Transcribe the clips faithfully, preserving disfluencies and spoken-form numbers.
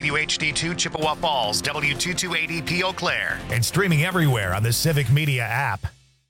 W H D two Chippewa Falls, W two two eight E P Eau Claire, and streaming everywhere on the Civic Media app.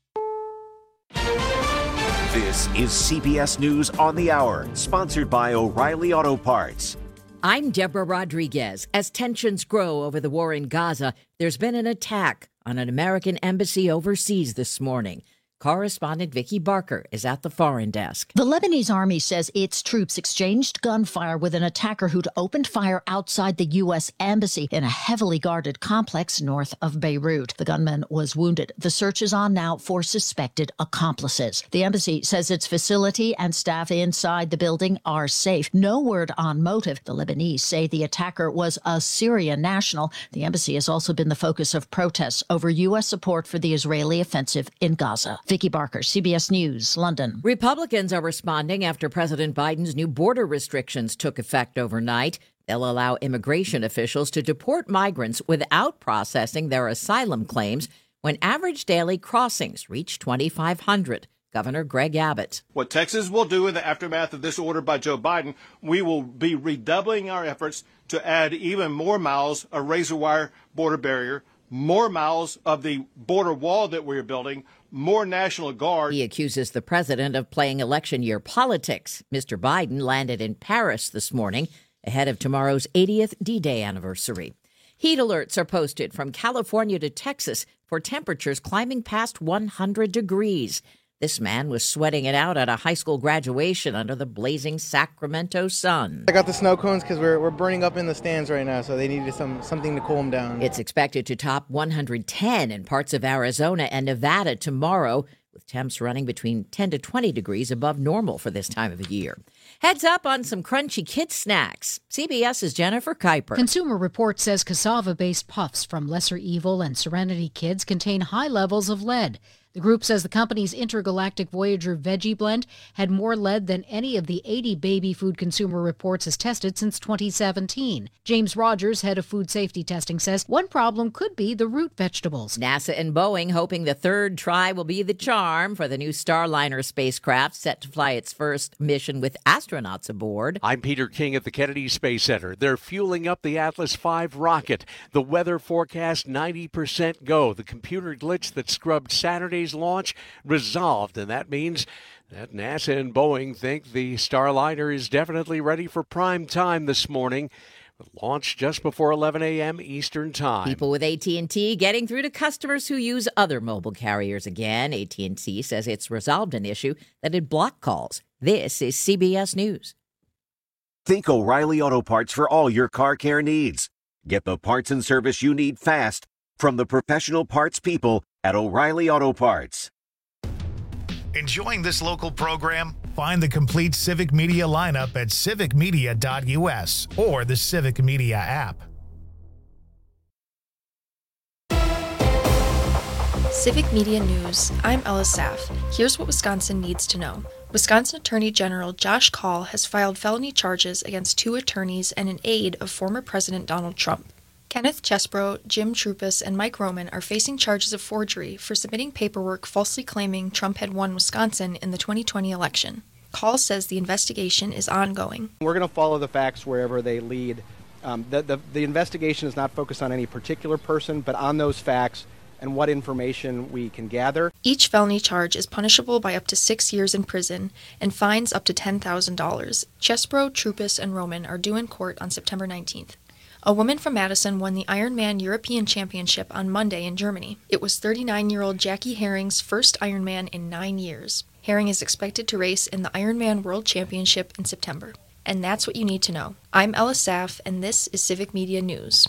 This is C B S News on the Hour, sponsored by O'Reilly Auto Parts. I'm Deborah Rodriguez. As tensions grow over the war in Gaza, there's been an attack on an American embassy overseas this morning. Correspondent Vicki Barker is at the foreign desk. The Lebanese army says its troops exchanged gunfire with an attacker who'd opened fire outside the U S embassy in a heavily guarded complex north of Beirut. The gunman was wounded. The search is on now for suspected accomplices. The embassy says its facility and staff inside the building are safe. No word on motive. The Lebanese say the attacker was a Syrian national. The embassy has also been the focus of protests over U S support for the Israeli offensive in Gaza. Vicki Barker, C B S News, London. Republicans are responding after President Biden's new border restrictions took effect overnight. They'll allow immigration officials to deport migrants without processing their asylum claims when average daily crossings reach twenty-five hundred. Governor Greg Abbott. What Texas will do in the aftermath of this order by Joe Biden, we will be redoubling our efforts to add even more miles of razor wire border barrier, more miles of the border wall that we are building, more National Guard. He accuses the president of playing election year politics. Mister Biden landed in Paris this morning ahead of tomorrow's eightieth D-Day anniversary. Heat alerts are posted from California to Texas for temperatures climbing past one hundred degrees. This man was sweating it out at a high school graduation under the blazing Sacramento sun. I got the snow cones because we're, we're burning up in the stands right now, so they needed some something to cool them down. It's expected to top one hundred ten in parts of Arizona and Nevada tomorrow, with temps running between ten to twenty degrees above normal for this time of the year. Heads up on some crunchy kid snacks. CBS's Jennifer Kuiper. Consumer Reports says cassava-based puffs from Lesser Evil and Serenity Kids contain high levels of lead. The group says the company's Intergalactic Voyager Veggie Blend had more lead than any of the eighty baby food Consumer Reports has tested since twenty seventeen. James Rogers, head of food safety testing, says one problem could be the root vegetables. NASA and Boeing hoping the third try will be the charm for the new Starliner spacecraft set to fly its first mission with astronauts aboard. I'm Peter King at the Kennedy Space Center. They're fueling up the Atlas five rocket. The weather forecast ninety percent go. The computer glitch that scrubbed Saturday's launch resolved, and that means that NASA and Boeing think the Starliner is definitely ready for prime time this morning. Launch just before eleven a.m. Eastern Time. People with A T and T getting through to customers who use other mobile carriers again. A T and T says it's resolved an issue that had blocked calls. This is C B S News. Think O'Reilly Auto Parts for all your car care needs. Get the parts and service you need fast from the professional parts people at O'Reilly Auto Parts. Enjoying this local program? Find the complete Civic Media lineup at civic media dot u s or the Civic Media app. Civic Media News. I'm Ella Saff. Here's what Wisconsin needs to know. Wisconsin Attorney General Josh Kaul has filed felony charges against two attorneys and an aide of former President Donald Trump. Kenneth Chesbro, Jim Trupus, and Mike Roman are facing charges of forgery for submitting paperwork falsely claiming Trump had won Wisconsin in the twenty twenty election. Kaul says the investigation is ongoing. We're going to follow the facts wherever they lead. Um, the, the, the investigation is not focused on any particular person, but on those facts and what information we can gather. Each felony charge is punishable by up to six years in prison and fines up to ten thousand dollars. Chesbro, Trupus, and Roman are due in court on September nineteenth. A woman from Madison won the Ironman European Championship on Monday in Germany. It was thirty-nine-year-old Jackie Herring's first Ironman in nine years. Herring is expected to race in the Ironman World Championship in September. And that's what you need to know. I'm Ella Saff, and this is Civic Media News.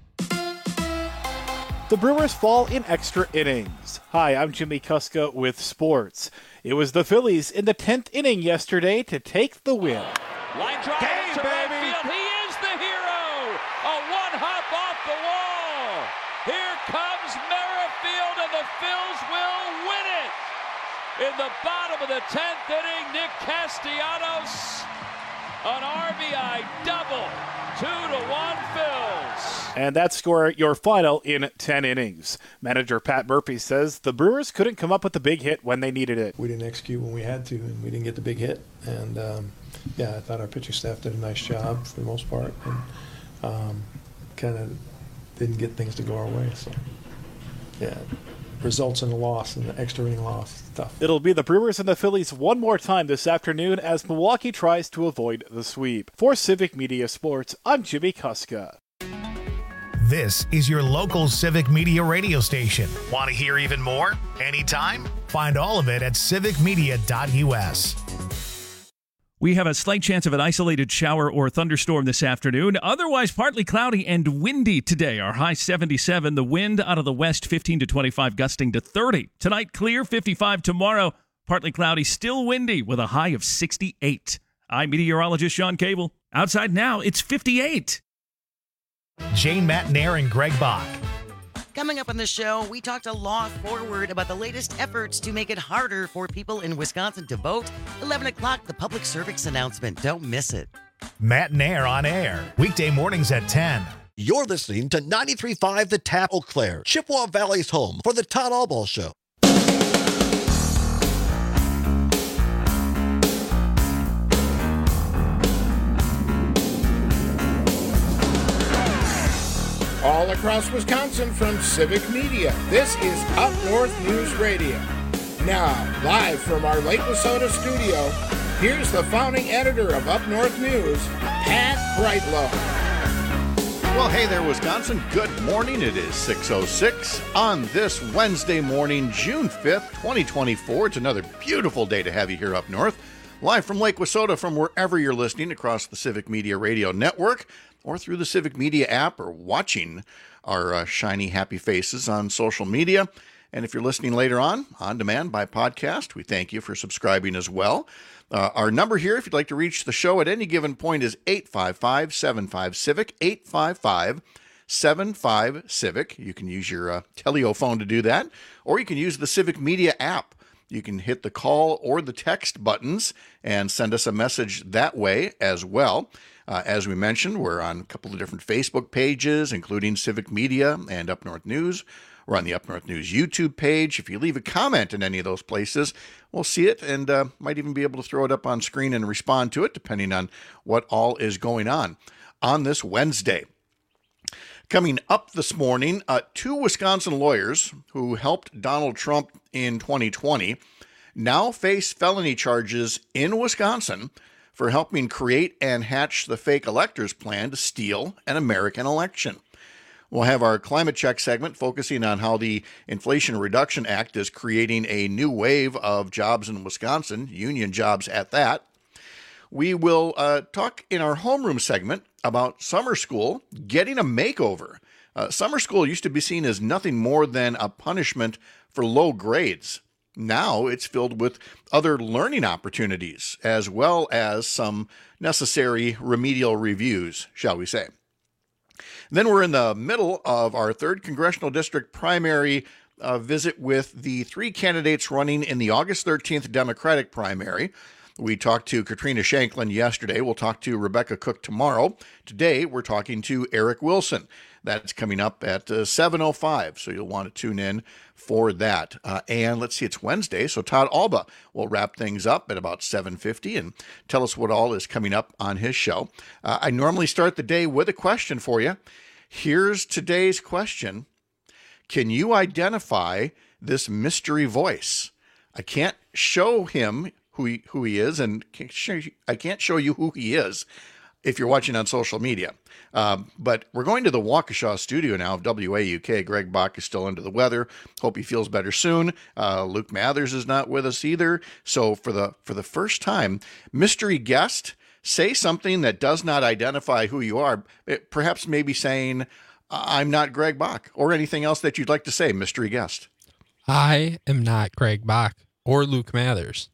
The Brewers fall in extra innings. Hi, I'm Jimmy Kuska with sports. It was the Phillies in the tenth inning yesterday to take the win. Line drive to right field. He is the hero. A one-hop off the wall. Here comes Merrifield, and the Phils will win it. In the bottom of the tenth inning, Nick Castellanos, an R B I double. Two to one Phils. And that's score your final in ten innings. Manager Pat Murphy says the Brewers couldn't come up with the big hit when they needed it. We didn't execute when we had to, and we didn't get the big hit. And, um, yeah, I thought our pitching staff did a nice job for the most part. And, um, kind of didn't get things to go our way. So, yeah, results in a loss and the extra inning loss. Tough. It'll be the Brewers and the Phillies one more time this afternoon as Milwaukee tries to avoid the sweep. For Civic Media Sports, I'm Jimmy Kuska. This is your local Civic Media radio station. Want to hear even more? Anytime? Find all of it at civic media dot u s. We have a slight chance of an isolated shower or thunderstorm this afternoon. Otherwise, partly cloudy and windy today. Our high seventy-seven. The wind out of the west, fifteen to twenty-five, gusting to thirty. Tonight, clear, fifty-five. Tomorrow, partly cloudy, still windy with a high of sixty-eight. I'm meteorologist Sean Cable. Outside now, it's fifty-eight. Jane Matnair and Greg Bach. Coming up on the show, we talked to Law Forward about the latest efforts to make it harder for people in Wisconsin to vote. eleven o'clock, the public service announcement. Don't miss it. Matnair on air, weekday mornings at ten. You're listening to ninety-three point five The Tap, Eau Claire, Chippewa Valley's home for the Todd Albaugh Show. All across Wisconsin from Civic Media, this is Up North News Radio. Now, live from our Lake Wissota studio, here's the founding editor of Up North News, Pat Brightlow. Well, hey there, Wisconsin. Good morning. It is six oh six on this Wednesday morning, June fifth, twenty twenty-four. It's another beautiful day to have you here up north. Live from Lake Wissota, from wherever you're listening across the Civic Media Radio Network, or through the Civic Media app, or watching our uh, shiny, happy faces on social media. And if you're listening later on, on demand by podcast, we thank you for subscribing as well. Uh, our number here, if you'd like to reach the show at any given point, is eight five five, seven five, CIVIC, eight five five, seven five, CIVIC. You can use your uh, telephone to do that, or you can use the Civic Media app. You can hit the call or the text buttons and send us a message that way as well. Uh, as we mentioned, we're on a couple of different Facebook pages, including Civic Media and Up North News. We're on the Up North News YouTube page. If you leave a comment in any of those places, we'll see it and uh, might even be able to throw it up on screen and respond to it, depending on what all is going on on this Wednesday. Coming up this morning, uh, two Wisconsin lawyers who helped Donald Trump in twenty twenty now face felony charges in Wisconsin for helping create and hatch the fake electors plan to steal an American election. We'll have our climate check segment focusing on how the Inflation Reduction Act is creating a new wave of jobs in Wisconsin, union jobs at that. We will uh, talk in our homeroom segment about summer school getting a makeover. Uh, summer school used to be seen as nothing more than a punishment for low grades. Now it's filled with other learning opportunities, as well as some necessary remedial reviews, shall we say. Then we're in the middle of our third congressional district primary uh, visit with the three candidates running in the August thirteenth Democratic primary. We talked to Katrina Shanklin yesterday. We'll talk to Rebecca Cook tomorrow. Today, we're talking to Eric Wilson. That's coming up at uh, seven oh five, so you'll want to tune in for that. Uh, and let's see, it's Wednesday, so Todd Albaugh will wrap things up at about seven fifty and tell us what all is coming up on his show. Uh, I normally start the day with a question for you. Here's today's question. Can you identify this mystery voice? I can't show him who he, who he is, and can't show you, I can't show you who he is if you're watching on social media. Um, but we're going to the Waukesha studio now of W A U K. Greg Bach is still under the weather. Hope he feels better soon. Uh, Luke Mathers is not with us either. So for the for the first time, mystery guest, say something that does not identify who you are. It, perhaps maybe saying, I'm not Greg Bach, or anything else that you'd like to say, mystery guest. I am not Greg Bach or Luke Mathers.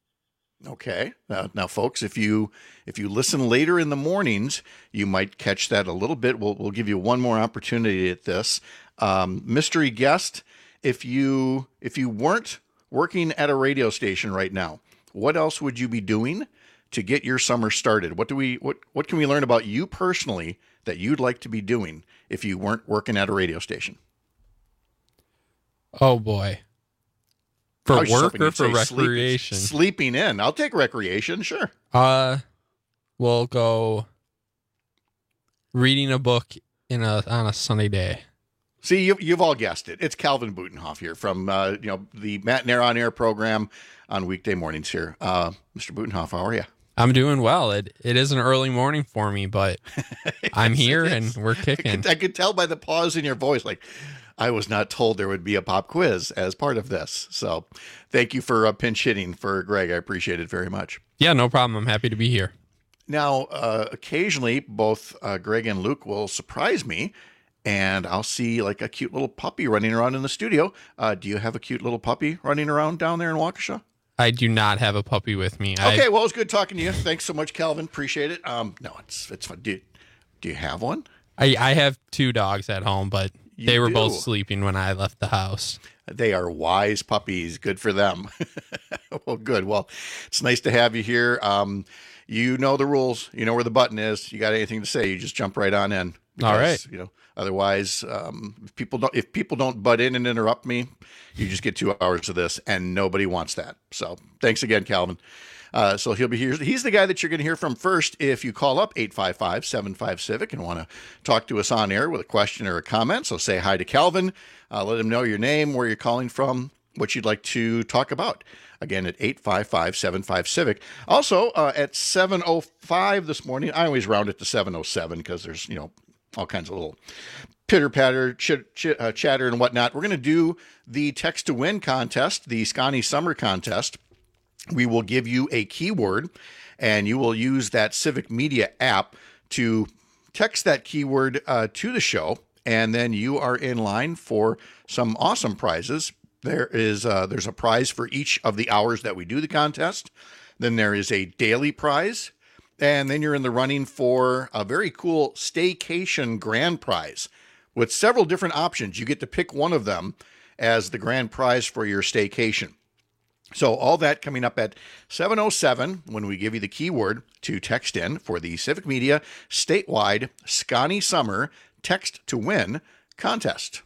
Okay. Now, now, folks, if you if you listen later in the mornings, you might catch that a little bit. We'll we'll give you one more opportunity at this. Um, mystery guest, if you if you weren't working at a radio station right now, what else would you be doing to get your summer started? What do we what what can we learn about you personally that you'd like to be doing if you weren't working at a radio station? Oh boy. For work or for recreation? Sleeping, sleeping in. I'll take recreation, sure. Uh, we'll go reading a book in a on a sunny day. See, you, you've all guessed it. It's Calvin Butenhoff here from uh, you know the Matt Nair on Air program on weekday mornings here. Uh, Mister Butenhoff, how are you? I'm doing well. It it is an early morning for me, but I'm here and we're kicking. I could, I could tell by the pause in your voice, like I was not told there would be a pop quiz as part of this. So thank you for uh, pinch hitting for Greg. I appreciate it very much. Yeah, no problem. I'm happy to be here. Now, uh, occasionally, both uh, Greg and Luke will surprise me, and I'll see like a cute little puppy running around in the studio. Uh, do you have a cute little puppy running around down there in Waukesha? I do not have a puppy with me. Okay, I, well, it's good talking to you. Thanks so much, Calvin. Appreciate it. Um, no, it's it's fun. Do you, do you have one? I, I have two dogs at home, but You they were do. both sleeping when I left the house. They are wise puppies. Good for them. Well, good. Well, it's nice to have you here. Um, you know the rules. You know where the button is. You got anything to say, you just jump right on in. Because, All right. You know, otherwise, um, if people don't if people don't butt in and interrupt me, you just get two hours of this, and nobody wants that. So thanks again, Calvin. Uh, so he'll be here. He's the guy that you're going to hear from first if you call up eight five five, seven five, Civic and want to talk to us on air with a question or a comment. So say hi to Calvin. Uh, let him know your name, where you're calling from, what you'd like to talk about. Again, at eight five five, seven five, Civic. Also, uh, at seven oh five this morning, I always round it to seven oh seven because there's, you know, all kinds of little pitter-patter, ch- ch- uh, chatter and whatnot. We're going to do the Text to Win contest, the Scotty Summer contest. We will give you a keyword, and you will use that Civic Media app to text that keyword uh, to the show, and then you are in line for some awesome prizes. There is uh, there's a prize for each of the hours that we do the contest. Then there is a daily prize, and then you're in the running for a very cool staycation grand prize with several different options. You get to pick one of them as the grand prize for your staycation. So all that coming up at seven oh seven when we give you the keyword to text in for the Civic Media statewide Scotty Summer Text to Win contest.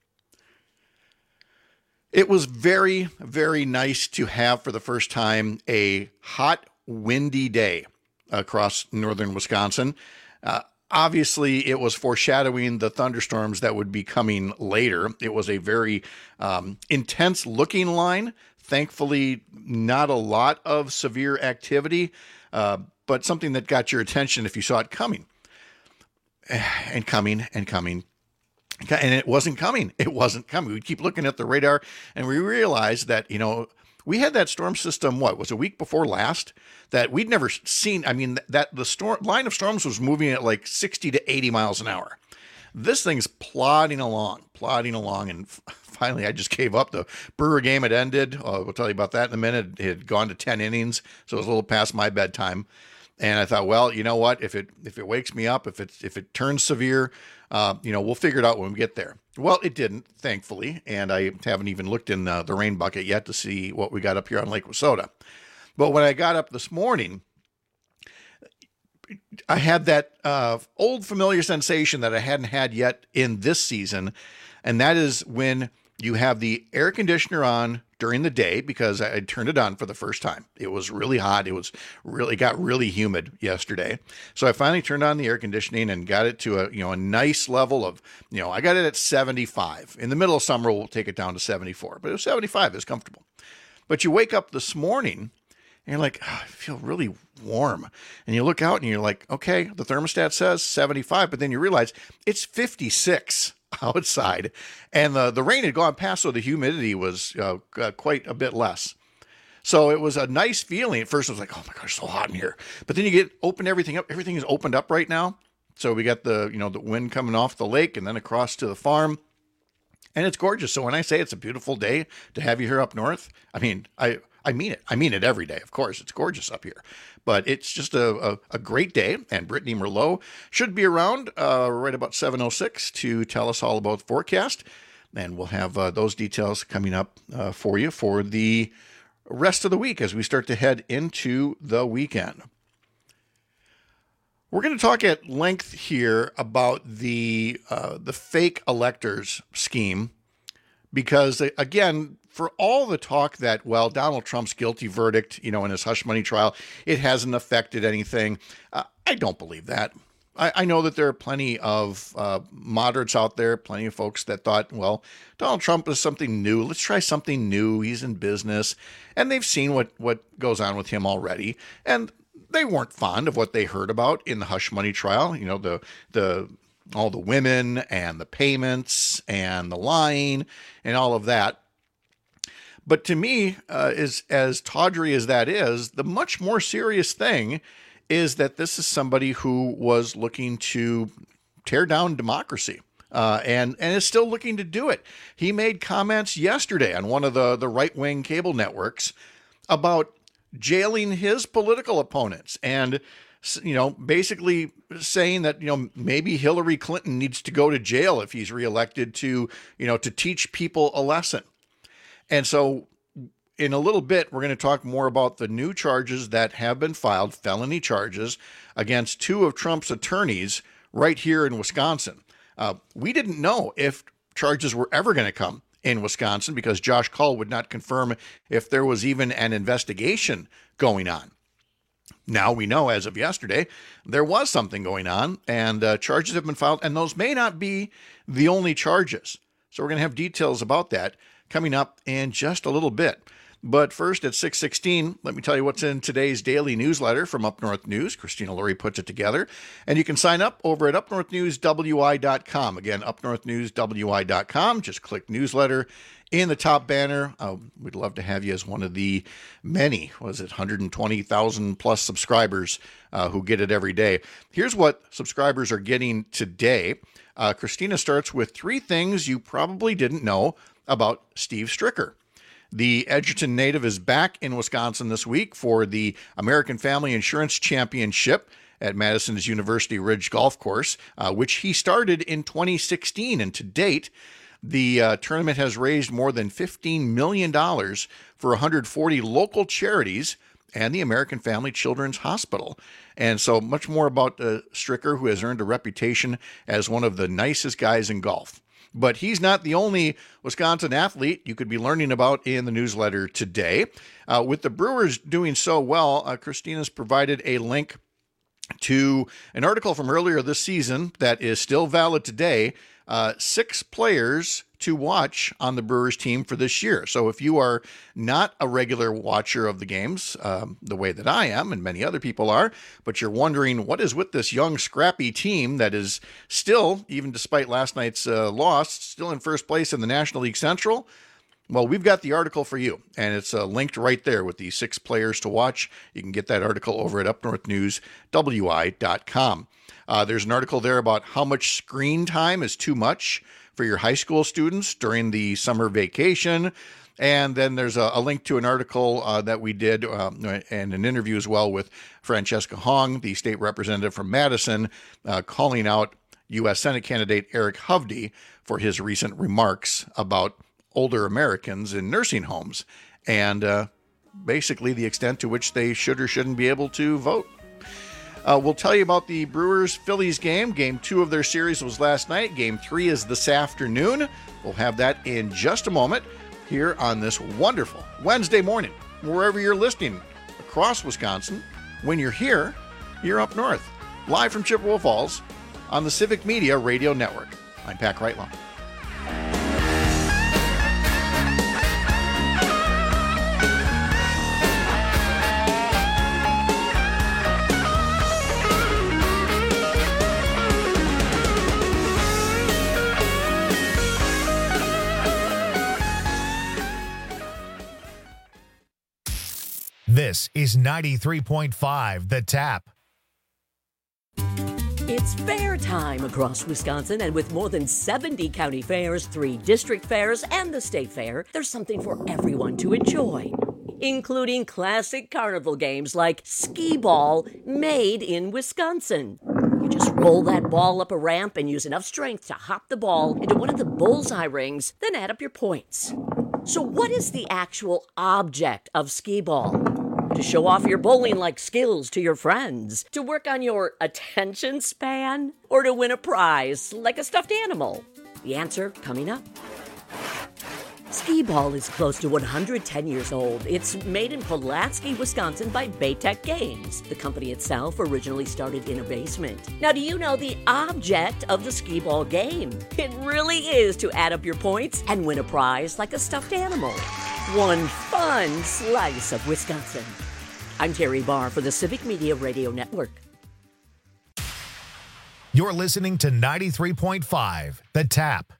It was very, very nice to have for the first time a hot, windy day across northern Wisconsin. Uh, obviously, it was foreshadowing the thunderstorms that would be coming later. It was a very um, intense looking line. Thankfully, not a lot of severe activity, uh, but something that got your attention if you saw it coming and coming and coming. And it wasn't coming. It wasn't coming. We'd keep looking at the radar and we realized that, you know, we had that storm system, what, was a week before last, that we'd never seen. I mean, that the storm line of storms was moving at like sixty to eighty miles an hour. This thing's plodding along, plodding along. And f- finally, I just gave up. The Brewer game had ended. Uh, we'll tell you about that in a minute. It had gone to ten innings, so it was a little past my bedtime. And I thought, well, you know what? If it if it wakes me up, if it if it turns severe, uh, you know, we'll figure it out when we get there. Well, it didn't, thankfully, and I haven't even looked in uh, the rain bucket yet to see what we got up here on Lake Wissota. But when I got up this morning, I had that uh, old familiar sensation that I hadn't had yet in this season, and that is when you have the air conditioner on during the day, because I turned it on for the first time. It was really hot. It was really got really humid yesterday. So I finally turned on the air conditioning and got it to a, you know, a nice level of, you know, I got it at seventy-five. In the middle of summer, we'll take it down to seventy-four, but it was seventy-five. It was comfortable. But you wake up this morning and you're like, oh, I feel really warm. And you look out and you're like, okay, the thermostat says seventy-five, but then you realize it's fifty-six outside, and the, the rain had gone past, so the humidity was uh, uh, quite a bit less. So it was a nice feeling. At first, it was like, oh my gosh, it's so hot in here. But then you get open everything up. Everything is opened up right now. So we got the, you know, the wind coming off the lake and then across to the farm. And it's gorgeous. So when I say it's a beautiful day to have you here up north, I mean, I, I mean it. I mean it every day. Of course, it's gorgeous up here. But it's just a, a, a great day, and Brittany Merlot should be around uh, right about seven oh six to tell us all about the forecast. And we'll have uh, those details coming up uh, for you for the rest of the week as we start to head into the weekend. We're going to talk at length here about the uh, the fake electors scheme, because, again, for all the talk that, well, Donald Trump's guilty verdict, you know, in his hush money trial, it hasn't affected anything. Uh, I don't believe that. I, I know that there are plenty of uh, moderates out there, plenty of folks that thought, well, Donald Trump is something new. Let's try something new. He's in business. And they've seen what, what goes on with him already. And they weren't fond of what they heard about in the hush money trial. You know, the the all the women and the payments and the lying and all of that. But to me, uh, is as tawdry as that is, the much more serious thing is that this is somebody who was looking to tear down democracy uh, and, and is still looking to do it. He made comments yesterday on one of the, the right-wing cable networks about jailing his political opponents and, you know, basically saying that, you know, maybe Hillary Clinton needs to go to jail if he's reelected to, you know, to teach people a lesson. And so in a little bit, we're going to talk more about the new charges that have been filed, felony charges, against two of Trump's attorneys right here in Wisconsin. Uh, we didn't know if charges were ever going to come in Wisconsin because Josh Cull would not confirm if there was even an investigation going on. Now we know, as of yesterday, there was something going on, and uh, charges have been filed, and those may not be the only charges. So we're going to have details about that coming up in just a little bit. But first, at six sixteen, let me tell you what's in today's daily newsletter from Up North News. Christina Lurie puts it together. And you can sign up over at up north news w i dot com. Again, up north news w i dot com. Just click newsletter in the top banner. Uh, we'd love to have you as one of the many, what is it, one hundred twenty thousand plus subscribers uh, who get it every day. Here's what subscribers are getting today. Uh, Christina starts with three things you probably didn't know about Steve Stricker. The Edgerton native is back in Wisconsin this week for the American Family Insurance Championship at Madison's University Ridge Golf Course, uh, which he started in twenty sixteen. And to date, the uh, tournament has raised more than fifteen million dollars for one hundred forty local charities and the American Family Children's Hospital. And so much more about uh, Stricker, who has earned a reputation as one of the nicest guys in golf. But he's not the only Wisconsin athlete you could be learning about in the newsletter today. Uh, with the Brewers doing so well, uh, Christina's provided a link to an article from earlier this season that is still valid today. Uh, six players to watch on the Brewers team for this year. So if you are not a regular watcher of the games, um, the way that I am and many other people are, but you're wondering what is with this young, scrappy team that is still, even despite last night's uh, loss, still in first place in the National League Central, well, we've got the article for you, and it's uh, linked right there with the six players to watch. You can get that article over at up north news w i dot com. Uh, there's an article there about how much screen time is too much for your high school students during the summer vacation. And then there's a, a link to an article uh, that we did um, and an interview as well with Francesca Hong, the state representative from Madison, uh, calling out U S Senate candidate Eric Hovde for his recent remarks about older Americans in nursing homes and uh, basically the extent to which they should or shouldn't be able to vote. Uh, we'll tell you about the Brewers-Phillies game. Game two of their series was last night. Game three is this afternoon. We'll have that in just a moment here on this wonderful Wednesday morning. Wherever you're listening across Wisconsin, when you're here, you're up north. Live from Chippewa Falls on the Civic Media Radio Network. I'm Pat Kreitlau. This is ninety-three point five The Tap. It's fair time across Wisconsin, and with more than seventy county fairs, three district fairs, and the state fair, there's something for everyone to enjoy, including classic carnival games like skee ball, made in Wisconsin. You just roll that ball up a ramp and use enough strength to hop the ball into one of the bullseye rings, then add up your points. So what is the actual object of skee ball? To show off your bowling-like skills to your friends? To work on your attention span? Or to win a prize like a stuffed animal? The answer coming up. Skee-Ball is close to one hundred ten years old. It's made in Pulaski, Wisconsin by Baytech Games. The company itself originally started in a basement. Now, do you know the object of the Skee-Ball game? It really is to add up your points and win a prize like a stuffed animal. One fun slice of Wisconsin. I'm Terry Barr for the Civic Media Radio Network. You're listening to ninety-three point five, The Tap.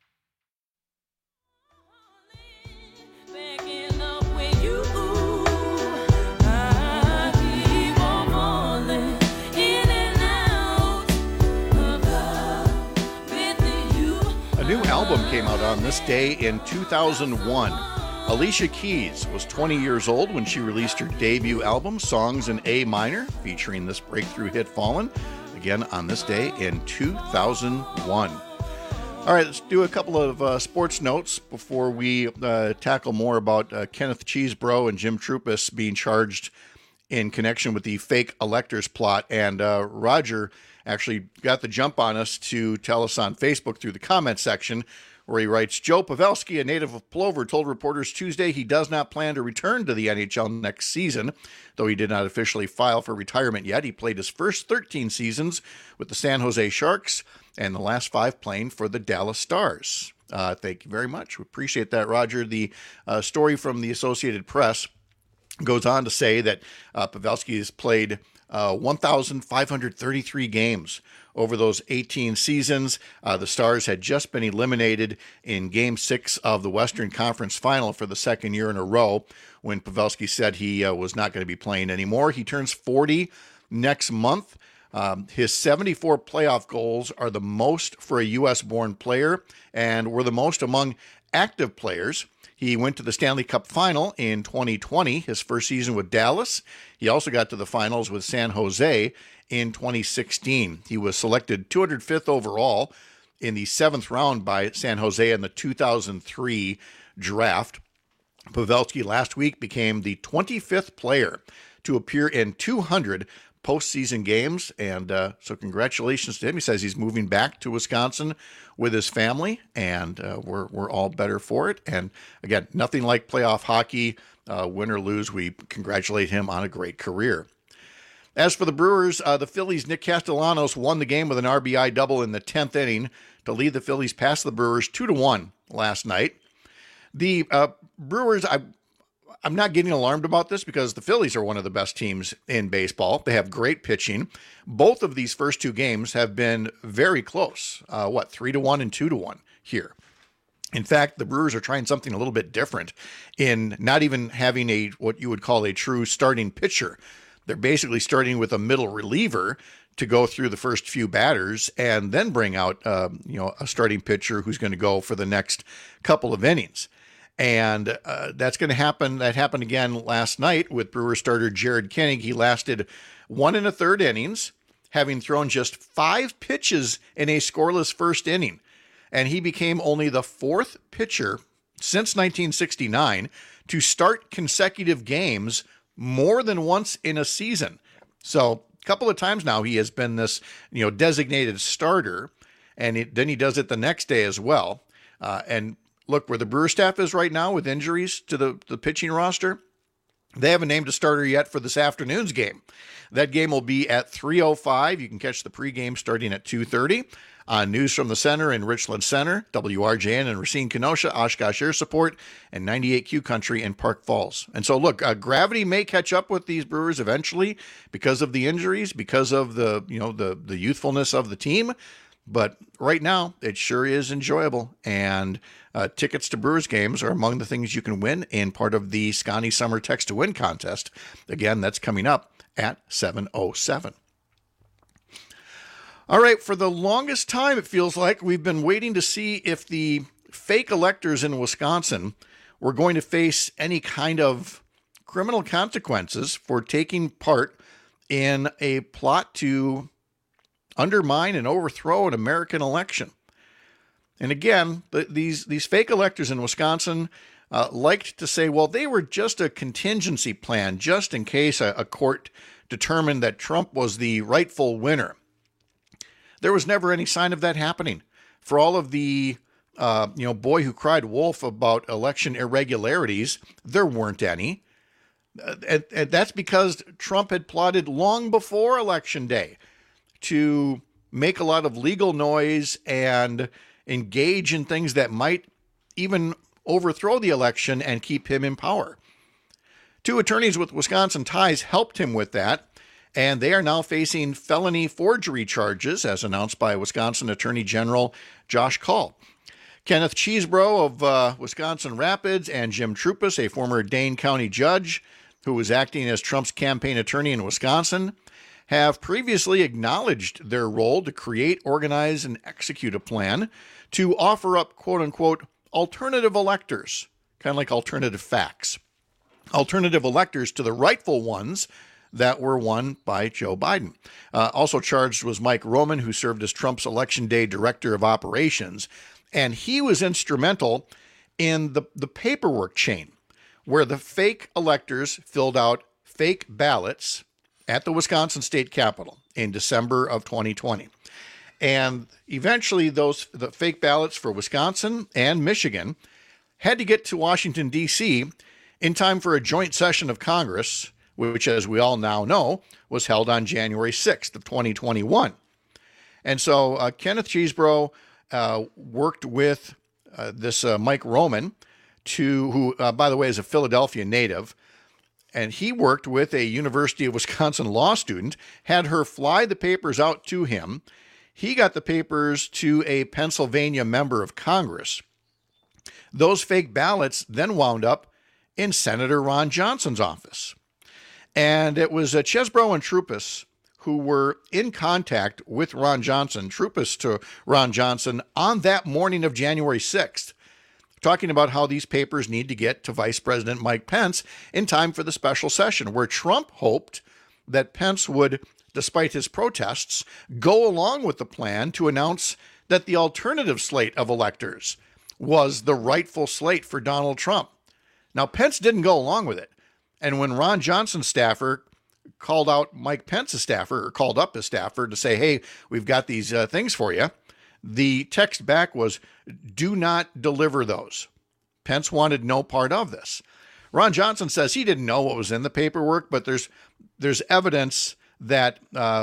A new album came out on this day in two thousand one. Alicia Keys was twenty years old when she released her debut album, Songs in A Minor, featuring this breakthrough hit Fallen, again on this day in two thousand one. All right, let's do a couple of uh, sports notes before we uh, tackle more about uh, Kenneth Chesebro and Jim Troupis being charged in connection with the fake electors plot. And uh, Roger actually got the jump on us to tell us on Facebook through the comment section, where he writes, Joe Pavelski, a native of Plover, told reporters Tuesday he does not plan to return to the N H L next season. Though he did not officially file for retirement yet, he played his first thirteen seasons with the San Jose Sharks and the last five playing for the Dallas Stars. Uh, thank you very much. We appreciate that, Roger. The uh, story from the Associated Press goes on to say that uh, Pavelski has played uh, one thousand five hundred thirty-three games over those eighteen seasons. Uh, the Stars had just been eliminated in Game six of the Western Conference Final for the second year in a row when Pavelski said he uh, was not going to be playing anymore. He turns forty next month. Um, his seventy-four playoff goals are the most for a U S-born player and were the most among active players. He went to the Stanley Cup Final in twenty twenty, his first season with Dallas. He also got to the finals with San Jose in twenty sixteen. He was selected two hundred fifth overall in the seventh round by San Jose in the two thousand three draft. Pavelski last week became the twenty-fifth player to appear in two hundred postseason games, and uh, so congratulations to him. He says he's moving back to Wisconsin with his family, and uh, we're we're all better for it. And again, nothing like playoff hockey, uh, win or lose. We congratulate him on a great career. As for the Brewers, uh, the Phillies' Nick Castellanos won the game with an R B I double in the tenth inning to lead the Phillies past the Brewers two to one last night. The uh, Brewers, I. I'm not getting alarmed about this because the Phillies are one of the best teams in baseball. They have great pitching. Both of these first two games have been very close. Uh, what, three to one and two to one here. In fact, the Brewers are trying something a little bit different in not even having a what you would call a true starting pitcher. They're basically starting with a middle reliever to go through the first few batters and then bring out uh, you know a starting pitcher who's going to go for the next couple of innings. And uh, that's going to happen. That happened again last night with Brewer starter Jared Koenig. He lasted one and a third innings, having thrown just five pitches in a scoreless first inning. And he became only the fourth pitcher since nineteen sixty-nine to start consecutive games more than once in a season. So a couple of times now he has been this, you know, designated starter, and it, then he does it the next day as well. Uh, and Look, where the Brewer staff is right now with injuries to the, the pitching roster, they haven't named a starter yet for this afternoon's game. That game will be at three oh five. You can catch the pregame starting at two thirty on News from the Center in Richland Center, W R J N in Racine, Kenosha, Oshkosh Air Support, and ninety-eight Q Country in Park Falls. And so, look, uh, gravity may catch up with these Brewers eventually because of the injuries, because of the you know the the youthfulness of the team. But right now, it sure is enjoyable, and uh, tickets to Brewers games are among the things you can win in part of the Scotty Summer Text to Win contest. Again, that's coming up at seven oh seven. All right, for the longest time, it feels like we've been waiting to see if the fake electors in Wisconsin were going to face any kind of criminal consequences for taking part in a plot to undermine and overthrow an American election. And again, the, these these fake electors in Wisconsin uh, liked to say, well, they were just a contingency plan, just in case a, a court determined that Trump was the rightful winner. There was never any sign of that happening. For all of the uh, you know, boy who cried wolf about election irregularities, there weren't any. Uh, and, and that's because Trump had plotted long before Election Day to make a lot of legal noise and engage in things that might even overthrow the election and keep him in power. Two attorneys with Wisconsin ties helped him with that, and they are now facing felony forgery charges, as announced by Wisconsin Attorney General Josh Kaul. Kenneth Chesebro of uh, Wisconsin Rapids and Jim Troupis, a former Dane County judge who was acting as Trump's campaign attorney in Wisconsin, have previously acknowledged their role to create, organize, and execute a plan to offer up, quote-unquote, alternative electors, kind of like alternative facts, alternative electors to the rightful ones that were won by Joe Biden. Uh, also charged was Mike Roman, who served as Trump's Election Day Director of Operations, and he was instrumental in the, the paperwork chain where the fake electors filled out fake ballots at the Wisconsin State Capitol in December of twenty twenty. And eventually those the fake ballots for Wisconsin and Michigan had to get to Washington, D C in time for a joint session of Congress, which, as we all now know, was held on January sixth of twenty twenty-one. And so uh, Kenneth Chesebro uh, worked with uh, this uh, Mike Roman, to who, uh, by the way, is a Philadelphia native, and he worked with a University of Wisconsin law student, had her fly the papers out to him. He got the papers to a Pennsylvania member of Congress. Those fake ballots then wound up in Senator Ron Johnson's office. And it was uh, Chesebro and Troupis who were in contact with Ron Johnson, Troupis to Ron Johnson, on that morning of January sixth, talking about how these papers need to get to Vice President Mike Pence in time for the special session, where Trump hoped that Pence would, despite his protests, go along with the plan to announce that the alternative slate of electors was the rightful slate for Donald Trump. Now, Pence didn't go along with it. And when Ron Johnson's staffer called out Mike Pence's staffer, or called up his staffer to say, hey, we've got these uh, things for you, the text back was, do not deliver those. Pence wanted no part of this. Ron Johnson says he didn't know what was in the paperwork, but there's there's evidence that uh,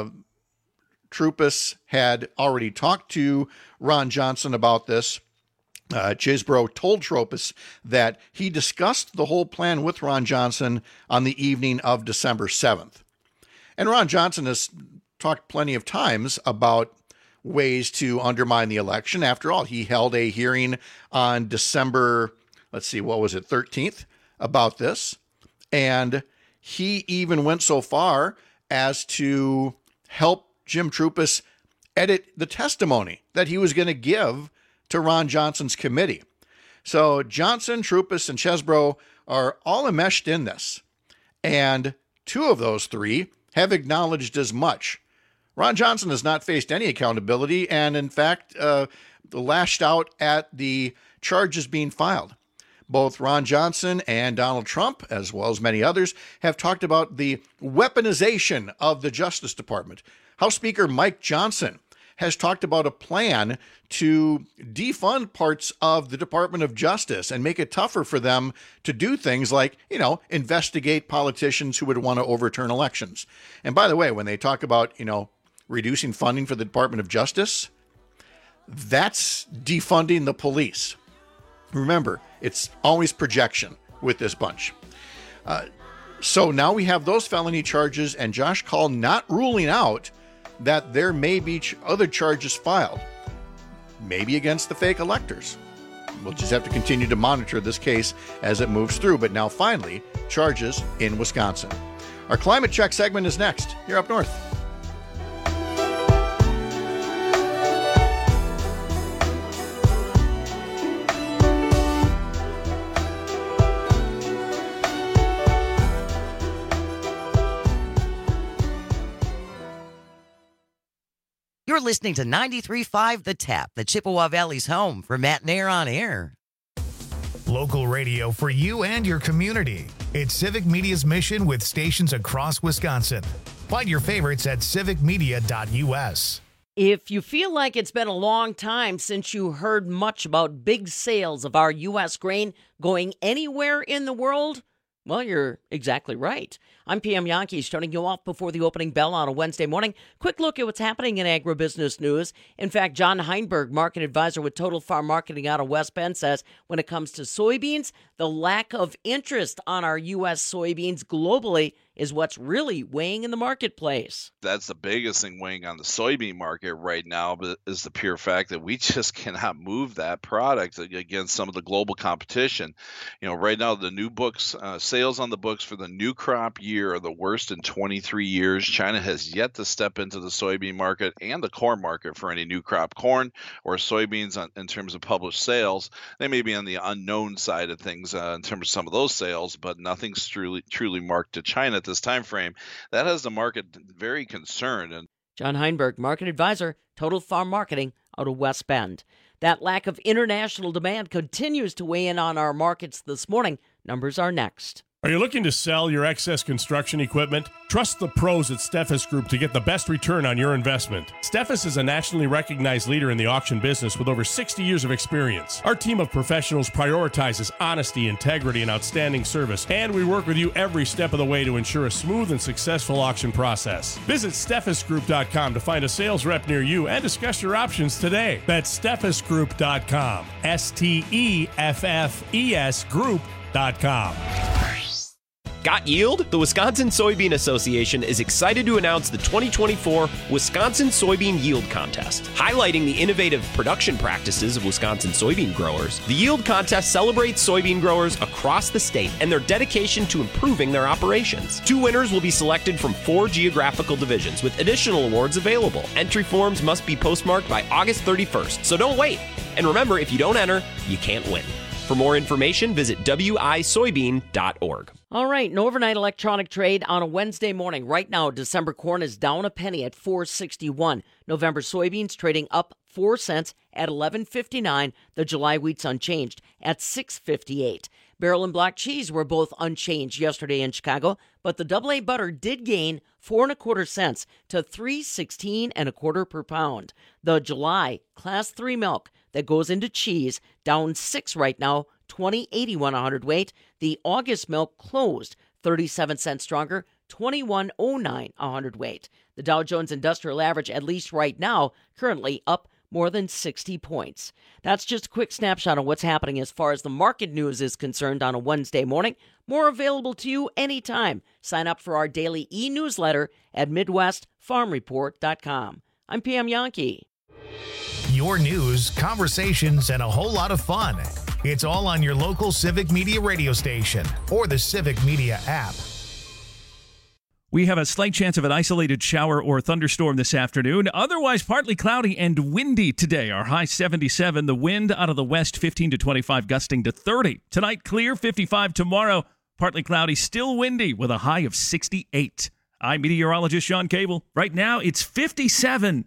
Troupis had already talked to Ron Johnson about this. Uh, Chesebro told Troupis that he discussed the whole plan with Ron Johnson on the evening of December seventh. And Ron Johnson has talked plenty of times about ways to undermine the election. After all, he held a hearing on December, let's see, what was it, thirteenth, about this. And he even went so far as to help Jim Troupis edit the testimony that he was going to give to Ron Johnson's committee. So Johnson, Troupis, and Chesebro are all enmeshed in this. And two of those three have acknowledged as much. Ron Johnson has not faced any accountability and, in fact, uh, lashed out at the charges being filed. Both Ron Johnson and Donald Trump, as well as many others, have talked about the weaponization of the Justice Department. House Speaker Mike Johnson has talked about a plan to defund parts of the Department of Justice and make it tougher for them to do things like, you know, investigate politicians who would want to overturn elections. And by the way, when they talk about, you know, reducing funding for the Department of Justice, that's defunding the police. Remember, it's always projection with this bunch. Uh, so now we have those felony charges, and Josh Kaul not ruling out that there may be ch- other charges filed, maybe against the fake electors. We'll just have to continue to monitor this case as it moves through. But now, finally, charges in Wisconsin. Our Climate Check segment is next. You're up north. You're listening to ninety-three point five The Tap, the Chippewa Valley's home for Matt Nair on Air. Local radio for you and your community. It's Civic Media's mission with stations across Wisconsin. Find your favorites at civic media dot U S. If you feel like it's been a long time since you heard much about big sales of our U S grain going anywhere in the world, well, you're exactly right. I'm P M Yankee, starting you off before the opening bell on a Wednesday morning. Quick look at what's happening in agribusiness news. In fact, John Heinberg, market advisor with Total Farm Marketing out of West Bend, says when it comes to soybeans, the lack of interest on our U S soybeans globally is what's really weighing in the marketplace. That's the biggest thing weighing on the soybean market right now, but is the pure fact that we just cannot move that product against some of the global competition. You know, right now the new books, uh, sales on the books for the new crop year are the worst in twenty-three years. China has yet to step into the soybean market and the corn market for any new crop corn or soybeans on, in terms of published sales. They may be on the unknown side of things uh, in terms of some of those sales, but nothing's truly truly marked to China at this time frame. That has the market very concerned. And John Heinberg, market advisor, Total Farm Marketing out of West Bend. That lack of international demand continues to weigh in on our markets this morning. Numbers are next. Are you looking to sell your excess construction equipment? Trust the pros at Steffes Group to get the best return on your investment. Steffes is a nationally recognized leader in the auction business with over sixty years of experience. Our team of professionals prioritizes honesty, integrity, and outstanding service, and we work with you every step of the way to ensure a smooth and successful auction process. Visit Steffes Group dot com to find a sales rep near you and discuss your options today. That's Steffes Group dot com. S T E F F E S Group dot com. Got yield? The Wisconsin Soybean Association is excited to announce the twenty twenty-four Wisconsin Soybean Yield Contest. Highlighting the innovative production practices of Wisconsin soybean growers, the Yield Contest celebrates soybean growers across the state and their dedication to improving their operations. Two winners will be selected from four geographical divisions, with additional awards available. Entry forms must be postmarked by August thirty-first, so don't wait. And remember, if you don't enter, you can't win. For more information, visit W I soybean dot org. All right, an overnight electronic trade on a Wednesday morning. Right now, December corn is down a penny at four sixty-one. November soybeans trading up four cents at eleven fifty-nine. The July wheat's unchanged at six fifty-eight. Barrel and block cheese were both unchanged yesterday in Chicago, but the double A butter did gain four and a quarter cents to three sixteen and a quarter per pound. The July class three milk that goes into cheese down six right now, twenty eighty-one a hundredweight. The August milk closed thirty-seven cents stronger, twenty-one oh nine a hundredweight. The Dow Jones Industrial Average, at least right now, currently up more than sixty points. That's just a quick snapshot of what's happening as far as the market news is concerned on a Wednesday morning. More available to you anytime. Sign up for our daily e-newsletter at midwest farm report dot com. I'm P M Yankee. Your news, conversations, and a whole lot of fun. It's all on your local Civic Media radio station or the Civic Media app. We have a slight chance of an isolated shower or thunderstorm this afternoon. Otherwise, partly cloudy and windy today. Our high seventy-seven. The wind out of the west, fifteen to twenty-five, gusting to thirty. Tonight, clear, fifty-five. Tomorrow, partly cloudy, still windy with a high of sixty-eight. I'm meteorologist Sean Cable. Right now, it's fifty-seven.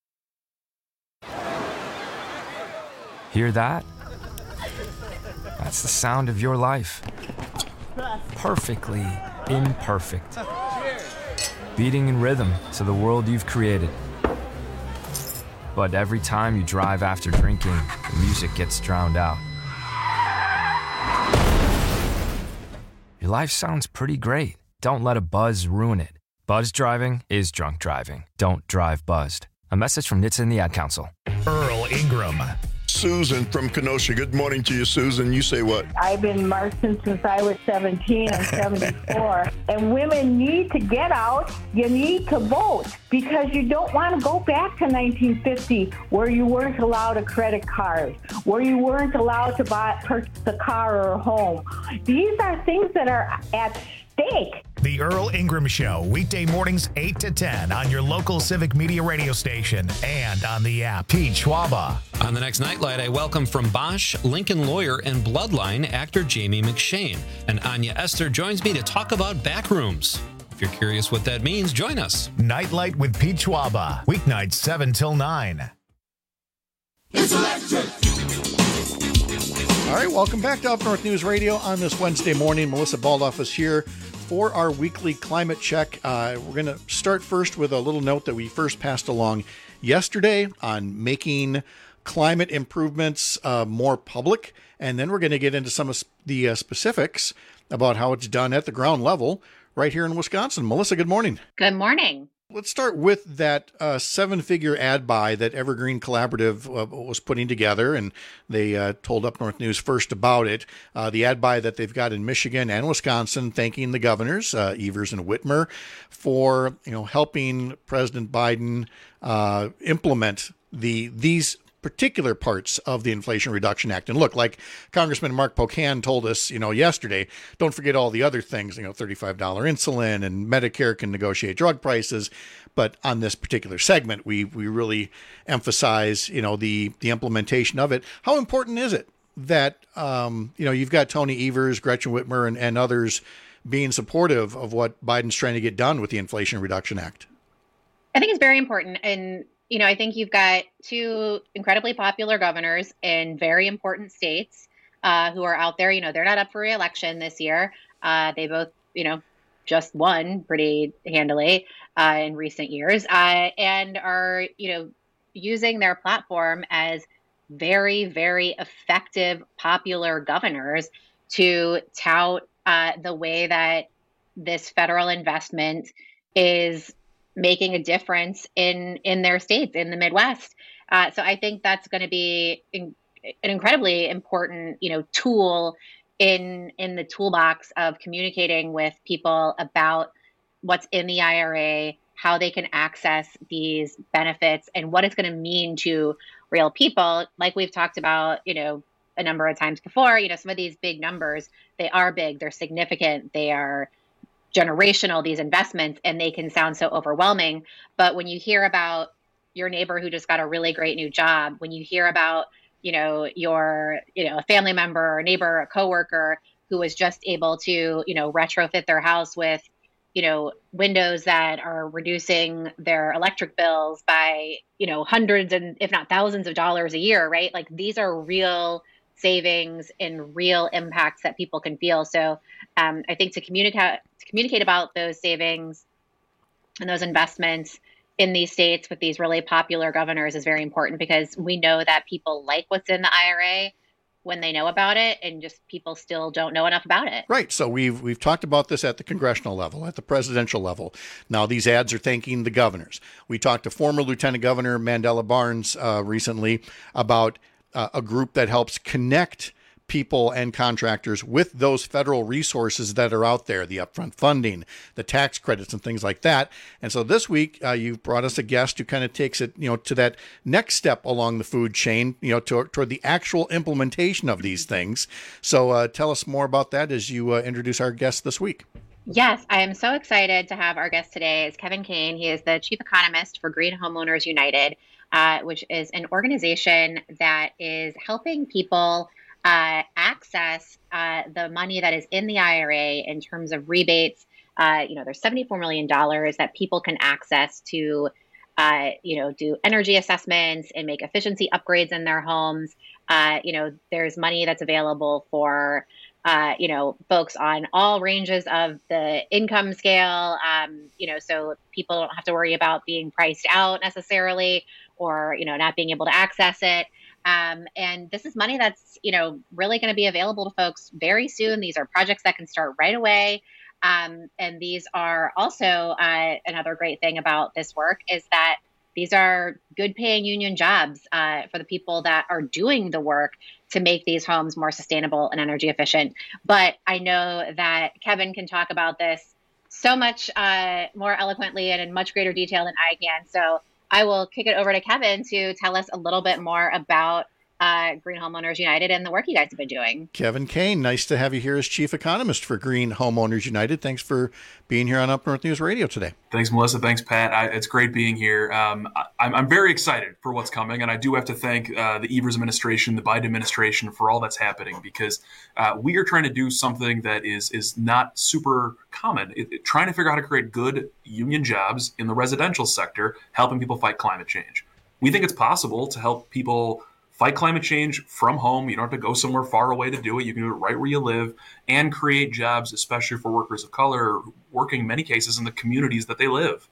Hear that? That's the sound of your life. Perfectly imperfect. Beating in rhythm to the world you've created. But every time you drive after drinking, the music gets drowned out. Your life sounds pretty great. Don't let a buzz ruin it. Buzz driving is drunk driving. Don't drive buzzed. A message from N H T S A and the Ad Council. Earl Ingram. Susan from Kenosha. Good morning to you, Susan. You say what? I've been marching since I was seventeen. I'm seventy-four. And women need to get out. You need to vote because you don't want to go back to nineteen fifty where you weren't allowed a credit card, where you weren't allowed to buy purchase a car or a home. These are things that are at stake. The Earl Ingram Show, weekday mornings eight to ten on your local Civic Media radio station and on the app. Pete Schwaba. On the next Nightlight, I welcome from Bosch, Lincoln Lawyer, and Bloodline actor Jamie McShane. And Anya Esther joins me to talk about backrooms. If you're curious what that means, join us. Nightlight with Pete Schwaba, weeknights seven till nine. It's electric. All right, welcome back to Up North News Radio on this Wednesday morning. Melissa Baldoff is here for our weekly climate check. Uh, we're going to start first with a little note that we first passed along yesterday on making climate improvements uh, more public. And then we're going to get into some of the uh, specifics about how it's done at the ground level right here in Wisconsin. Melissa, good morning. Good morning. Let's start with that uh, seven-figure ad buy that Evergreen Collaborative uh, was putting together, and they uh, told Up North News first about it. Uh, the ad buy that they've got in Michigan and Wisconsin, thanking the governors, uh, Evers and Whitmer, for you know helping President Biden uh, implement the these particular parts of the Inflation Reduction Act. And look, like Congressman Mark Pocan told us, you know, yesterday, don't forget all the other things, you know, thirty-five dollars insulin and Medicare can negotiate drug prices. But on this particular segment, we we really emphasize, you know, the the implementation of it. How important is it that, um, you know, you've got Tony Evers, Gretchen Whitmer, and, and others being supportive of what Biden's trying to get done with the Inflation Reduction Act? I think it's very important. And you know, I think you've got two incredibly popular governors in very important states uh, who are out there. You know, they're not up for re-election this year. Uh, they both, you know, just won pretty handily uh, in recent years uh, and are, you know, using their platform as very, very effective, popular governors to tout uh, the way that this federal investment is making a difference in in their states, in the Midwest. Uh, so I think that's going to be in, an incredibly important, you know, tool in in the toolbox of communicating with people about what's in the I R A, how they can access these benefits, and what it's going to mean to real people. Like we've talked about, you know, a number of times before, you know, some of these big numbers, they are big, they're significant, they are generational, these investments, and they can sound so overwhelming. But when you hear about your neighbor who just got a really great new job, when you hear about, you know, your, you know, a family member, a neighbor, a coworker who was just able to, you know, retrofit their house with, you know, windows that are reducing their electric bills by, you know, hundreds and if not thousands of dollars a year, right? Like these are real savings and real impacts that people can feel. So um, I think to communicate to communicate about those savings and those investments in these states with these really popular governors is very important, because we know that people like what's in the I R A when they know about it, and just people still don't know enough about it. Right. So we've we've talked about this at the congressional level, at the presidential level. Now these ads are thanking the governors. We talked to former Lieutenant Governor Mandela Barnes uh, recently about uh, a group that helps connect people and contractors with those federal resources that are out there, the upfront funding, the tax credits and things like that. And so this week, uh, you've brought us a guest who kind of takes it, you know, to that next step along the food chain, you know, to, toward the actual implementation of these things. So uh, tell us more about that as you uh, introduce our guest this week. Yes, I am so excited to have our guest today is Kevin Kane. He is the chief economist for Green Homeowners United, uh, which is an organization that is helping people Uh, access uh, the money that is in the I R A in terms of rebates. Uh, you know, there's seventy-four million dollars that people can access to, uh, you know, do energy assessments and make efficiency upgrades in their homes. Uh, you know, there's money that's available for, uh, you know, folks on all ranges of the income scale. Um, you know, so people don't have to worry about being priced out necessarily, or, you know, not being able to access it. Um, and this is money that's, you know, really going to be available to folks very soon. These are projects that can start right away. Um, and these are also uh, another great thing about this work is that these are good paying union jobs uh, for the people that are doing the work to make these homes more sustainable and energy efficient. But I know that Kevin can talk about this so much uh, more eloquently and in much greater detail than I can. So I will kick it over to Kevin to tell us a little bit more about uh, Green Homeowners United and the work you guys have been doing. Kevin Kane, nice to have you here as chief economist for Green Homeowners United. Thanks for being here on Up North News Radio today. Thanks, Melissa. Thanks, Pat. I, it's great being here. Um, I, I'm very excited for what's coming, and I do have to thank uh, the Evers administration, the Biden administration, for all that's happening, because uh, we are trying to do something that is is not super common. It, it, trying to figure out how to create good union jobs in the residential sector, helping people fight climate change. We think it's possible to help people fight climate change from home. You don't have to go somewhere far away to do it. You can do it right where you live and create jobs, especially for workers of color, working in many cases in the communities that they live.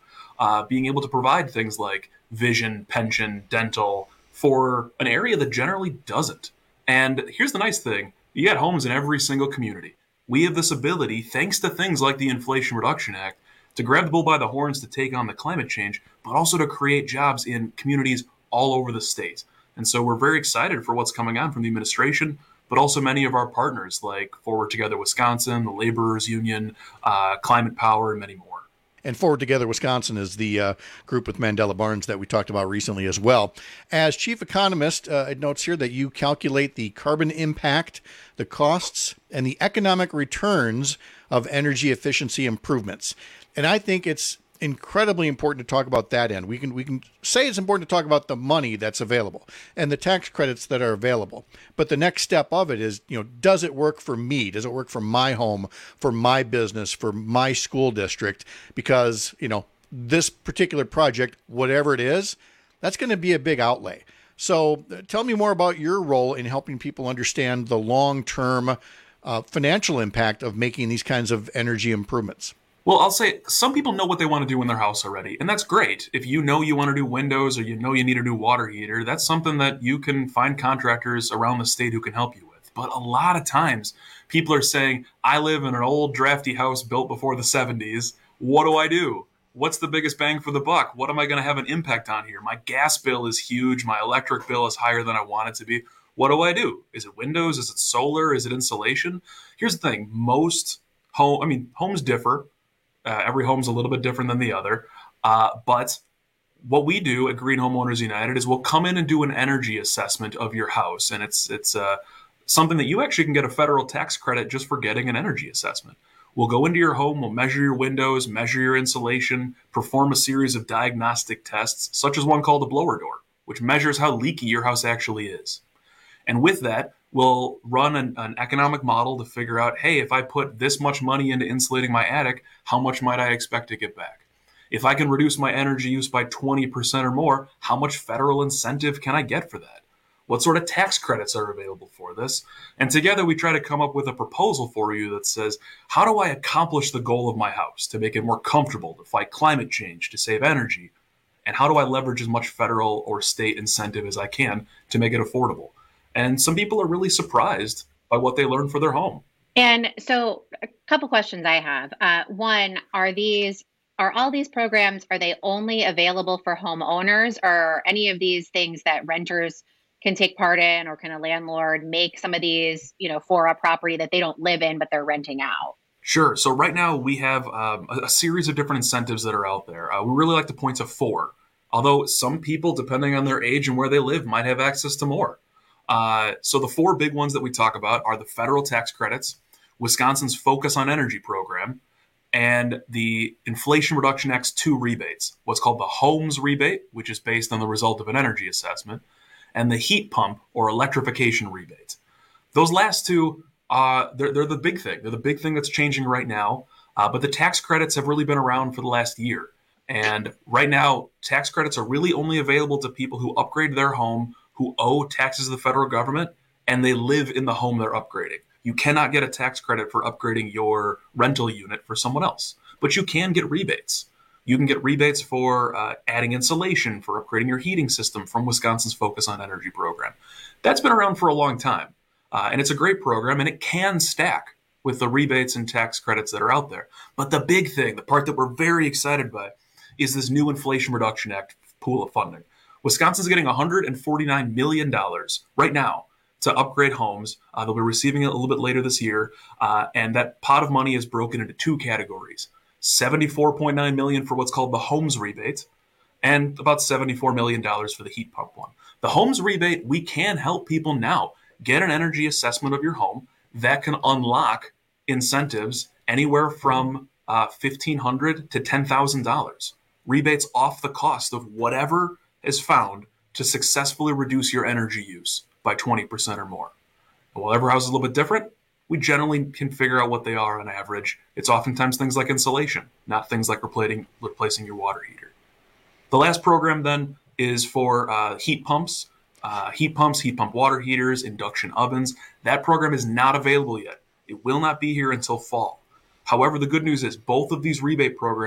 uh, being able to provide things like vision, pension, dental for an area that generally doesn't. And here's the nice thing. You got homes in every single community. We have this ability, thanks to things like the Inflation Reduction Act, to grab the bull by the horns to take on the climate change, but also to create jobs in communities all over the state. And so we're very excited for what's coming on from the administration, but also many of our partners like Forward Together Wisconsin, the Laborers Union, uh, Climate Power, and many more. And Forward Together Wisconsin is the uh, group with Mandela Barnes that we talked about recently as well. As chief economist, uh, it notes here that you calculate the carbon impact, the costs, and the economic returns of energy efficiency improvements. And I think it's incredibly important to talk about that end. We can we can say it's important to talk about the money that's available and the tax credits that are available. But the next step of it is, you know, does it work for me? Does it work for my home, for my business, for my school district? Because, you know, this particular project, whatever it is, that's going to be a big outlay. So uh, tell me more about your role in helping people understand the long-term uh, financial impact of making these kinds of energy improvements. Well, I'll say some people know what they want to do in their house already, and that's great. If you know you want to do windows or you know you need a new water heater, that's something that you can find contractors around the state who can help you with. But a lot of times people are saying, I live in an old drafty house built before the seventies. What do I do? What's the biggest bang for the buck? What am I going to have an impact on here? My gas bill is huge. My electric bill is higher than I want it to be. What do I do? Is it windows? Is it solar? Is it insulation? Here's the thing. Most home, I mean, homes differ. Uh, every home's a little bit different than the other. Uh, but what we do at Green Homeowners United is we'll come in and do an energy assessment of your house. And it's it's uh, something that you actually can get a federal tax credit just for getting an energy assessment. We'll go into your home, we'll measure your windows, measure your insulation, perform a series of diagnostic tests, such as one called a blower door, which measures how leaky your house actually is. And with that, we'll run an, an economic model to figure out, hey, if I put this much money into insulating my attic, how much might I expect to get back? If I can reduce my energy use by twenty percent or more, how much federal incentive can I get for that? What sort of tax credits are available for this? And together we try to come up with a proposal for you that says, how do I accomplish the goal of my house to make it more comfortable, to fight climate change, to save energy? And how do I leverage as much federal or state incentive as I can to make it affordable? And some people are really surprised by what they learn for their home. And so a couple questions I have. Uh, one, are these, are all these programs, are they only available for homeowners, or are any of these things that renters can take part in, or can a landlord make some of these, you know, for a property that they don't live in, but they're renting out? Sure. So right now we have um, a, a series of different incentives that are out there. Uh, we really like to point to four, although some people, depending on their age and where they live, might have access to more. Uh, so the four big ones that we talk about are the federal tax credits, Wisconsin's Focus on Energy program, and the Inflation Reduction Act's two rebates, what's called the Homes rebate, which is based on the result of an energy assessment, and the heat pump or electrification rebate. Those last two, uh, they're, they're the big thing. They're the big thing that's changing right now, uh, but the tax credits have really been around for the last year. And right now, tax credits are really only available to people who upgrade their home, who owe taxes to the federal government, and they live in the home they're upgrading. You cannot get a tax credit for upgrading your rental unit for someone else, but you can get rebates. You can get rebates for uh, adding insulation, for upgrading your heating system from Wisconsin's Focus on Energy program. That's been around for a long time, uh, and it's a great program, and it can stack with the rebates and tax credits that are out there. But the big thing, the part that we're very excited by, is this new Inflation Reduction Act pool of funding. Wisconsin's getting one hundred forty-nine million dollars right now to upgrade homes. Uh, they'll be receiving it a little bit later this year. Uh, and that pot of money is broken into two categories, seventy-four point nine million dollars for what's called the Homes rebate, and about seventy-four million dollars for the heat pump one. The Homes rebate, we can help people now get an energy assessment of your home that can unlock incentives anywhere from uh, fifteen hundred dollars to ten thousand dollars. Rebates off the cost of whatever is found to successfully reduce your energy use by twenty percent or more. And while every house is a little bit different, we generally can figure out what they are on average. It's oftentimes things like insulation, not things like replacing, replacing your water heater. The last program then is for uh, heat pumps, uh, heat pumps, heat pump water heaters, induction ovens. That program is not available yet. It will not be here until fall. However, the good news is both of these rebate programs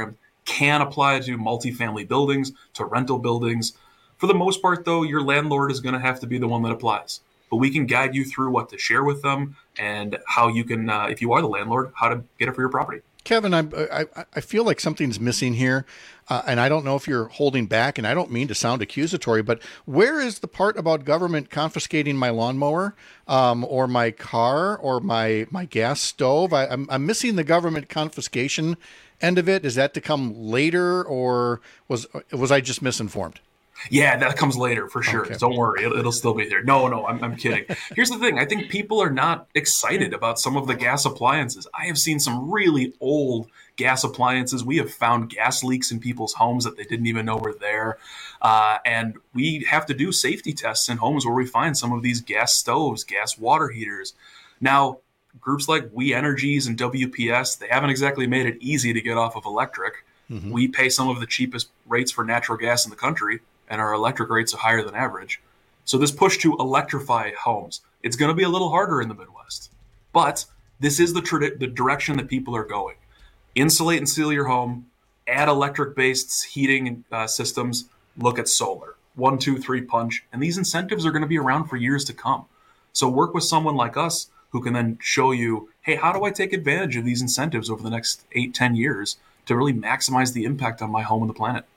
can apply to multifamily buildings, to rental buildings. For the most part, though, your landlord is going to have to be the one that applies. But we can guide you through what to share with them and how you can, uh, if you are the landlord, how to get it for your property. Kevin, I, I, I feel like something's missing here, uh, and I don't know if you're holding back, and I don't mean to sound accusatory, but where is the part about government confiscating my lawnmower um, or my car or my, my gas stove? I, I'm, I'm missing the government confiscation end of it. Is that to come later, or was was I just misinformed? Yeah, that comes later for sure. Okay. Don't worry. It'll, it'll still be there. No, no, I'm, I'm kidding. Here's the thing. I think people are not excited about some of the gas appliances. I have seen some really old gas appliances. We have found gas leaks in people's homes that they didn't even know were there. Uh, and we have to do safety tests in homes where we find some of these gas stoves, gas water heaters. Now, groups like We Energies and W P S, they haven't exactly made it easy to get off of electric. Mm-hmm. We pay some of the cheapest rates for natural gas in the country, and our electric rates are higher than average. So this push to electrify homes, it's going to be a little harder in the Midwest. But this is the, tra- the direction that people are going. Insulate and seal your home, add electric-based heating uh, systems, look at solar. One, two, three punch. And these incentives are going to be around for years to come. So work with someone like us who can then show you, hey, how do I take advantage of these incentives over the next eight, ten years to really maximize the impact on my home and the planet?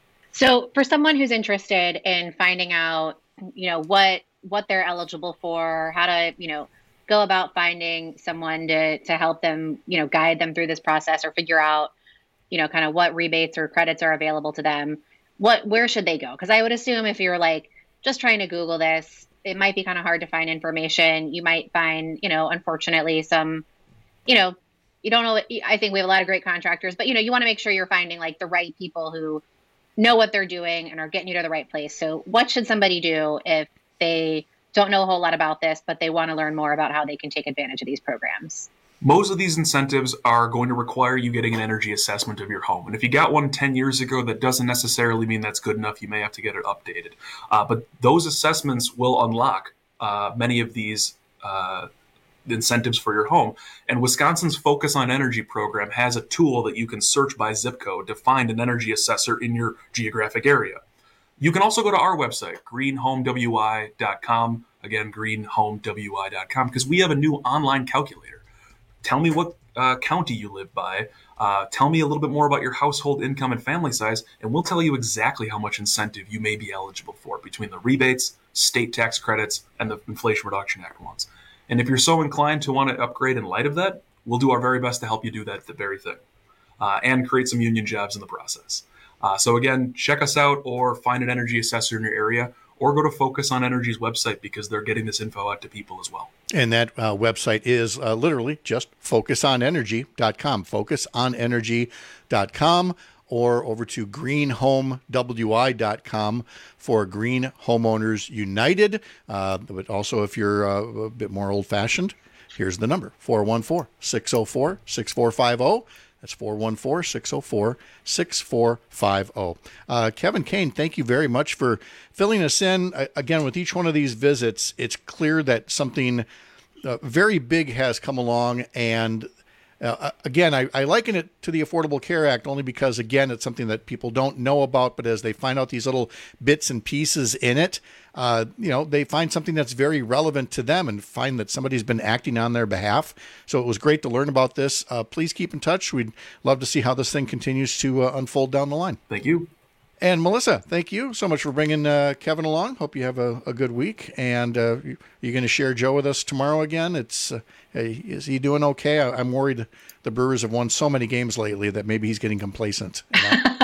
So for someone who's interested in finding out, you know, what what they're eligible for, how to, you know, go about finding someone to to help them, you know, guide them through this process or figure out, you know, kind of what rebates or credits are available to them, what where should they go? Because I would assume if you're like just trying to Google this, it might be kind of hard to find information. You might find, you know, unfortunately some, you know, you don't know. I think we have a lot of great contractors, but, you know, you want to make sure you're finding like the right people who know what they're doing and are getting you to the right place. So what should somebody do if they don't know a whole lot about this, but they want to learn more about how they can take advantage of these programs? Most of these incentives are going to require you getting an energy assessment of your home. And if you got one ten years ago, that doesn't necessarily mean that's good enough. You may have to get it updated. Uh, but those assessments will unlock uh, many of these uh, incentives for your home. And Wisconsin's Focus on Energy program has a tool that you can search by zip code to find an energy assessor in your geographic area. You can also go to our website, green home w i dot com. Again, green home w i dot com, because we have a new online calculator. Tell me what uh, county you live by. Uh, tell me a little bit more about your household income and family size, and we'll tell you exactly how much incentive you may be eligible for between the rebates, state tax credits, and the Inflation Reduction Act ones. And if you're so inclined to want to upgrade in light of that, we'll do our very best to help you do that the very thing uh, and create some union jobs in the process. Uh, so again, check us out or find an energy assessor in your area or go to Focus on Energy's website because they're getting this info out to people as well. And that uh, website is uh, literally just focus on energy dot com, focus on energy dot com, or over to green home w i dot com for Green Homeowners United. Uh, but also, if you're uh, a bit more old-fashioned, here's the number, four one four, six oh four, six four five zero. That's four one four, six oh four, six four five zero. Uh, Kevin Kane, thank you very much for filling us in. Uh, again, with each one of these visits, it's clear that something uh, very big has come along. And uh, again, I, I liken it to the Affordable Care Act only because, again, it's something that people don't know about. But as they find out these little bits and pieces in it, uh, you know, they find something that's very relevant to them and find that somebody's been acting on their behalf. So it was great to learn about this. Uh, please keep in touch. We'd love to see how this thing continues to uh, unfold down the line. Thank you. And Melissa, thank you so much for bringing uh, Kevin along. Hope you have a, a good week. And uh, you're going to share Joe with us tomorrow again. It's uh, is he doing okay? I, I'm worried the Brewers have won so many games lately that maybe he's getting complacent. You know?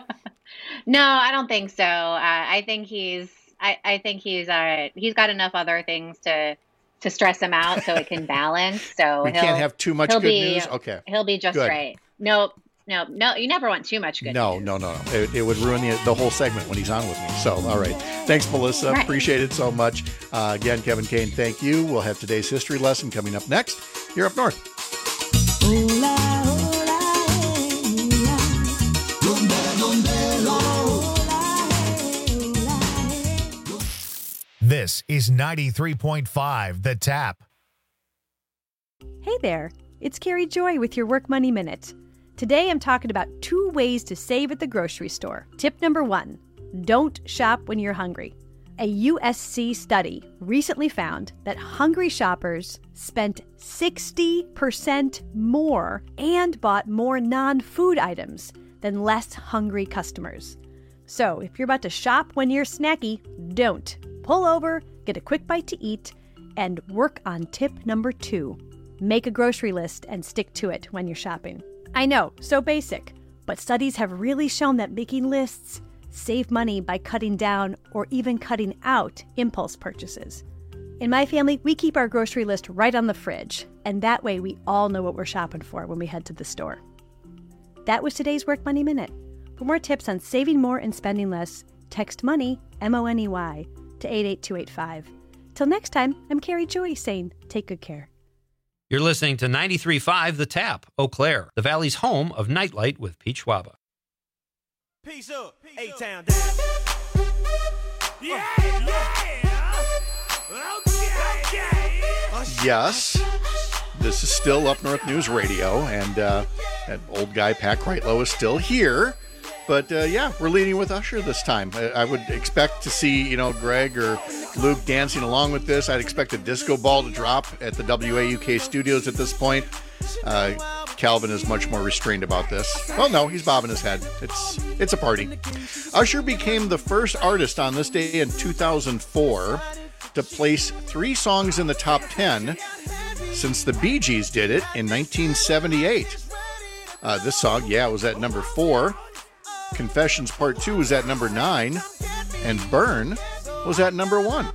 No, I don't think so. Uh, I think he's I, I think he's uh, he's got enough other things to to stress him out so it can balance. So we he'll, can't have too much he'll good be, news. Okay, he'll be just good. right. Nope. No, no, you never want too much good no, news. No, no, no, It, it would ruin the, the whole segment when he's on with me. So, all right. Thanks, Melissa. Right. Appreciate it so much. Uh, again, Kevin Kane, thank you. We'll have today's history lesson coming up next here up north. This is ninety-three point five The Tap. Hey there, it's Carrie Joy with your Work Money Minute. Today I'm talking about two ways to save at the grocery store. Tip number one, don't shop when you're hungry. A U S C study recently found that hungry shoppers spent sixty percent more and bought more non-food items than less hungry customers. So if you're about to shop when you're snacky, don't. Pull over, get a quick bite to eat, and work on tip number two. Make a grocery list and stick to it when you're shopping. I know, so basic, but studies have really shown that making lists save money by cutting down or even cutting out impulse purchases. In my family, we keep our grocery list right on the fridge, and that way we all know what we're shopping for when we head to the store. That was today's Work Money Minute. For more tips on saving more and spending less, text MONEY, M O N E Y, to eight eight two eight five. Till next time, I'm Carrie Joy saying take good care. You're listening to ninety-three point five The Tap, Eau Claire, the Valley's home of Nightlight with Pete Schwaba. Peace up, A-Town down. Yeah, yeah. Okay, okay. Yes, this is still Up North News Radio, and uh, that old guy, Pat Kreitlow, is still here. But, uh, yeah, we're leading with Usher this time. I, I would expect to see, you know, Greg or Luke dancing along with this. I'd expect a disco ball to drop at the W A U K studios at this point. Uh, Calvin is much more restrained about this. Well, no, he's bobbing his head. It's it's a party. Usher became the first artist on this day in two thousand four to place three songs in the top ten since the Bee Gees did it in nineteen seventy-eight. Uh, this song, yeah, was at number four. Confessions Part two was at number nine. And Burn was at number one.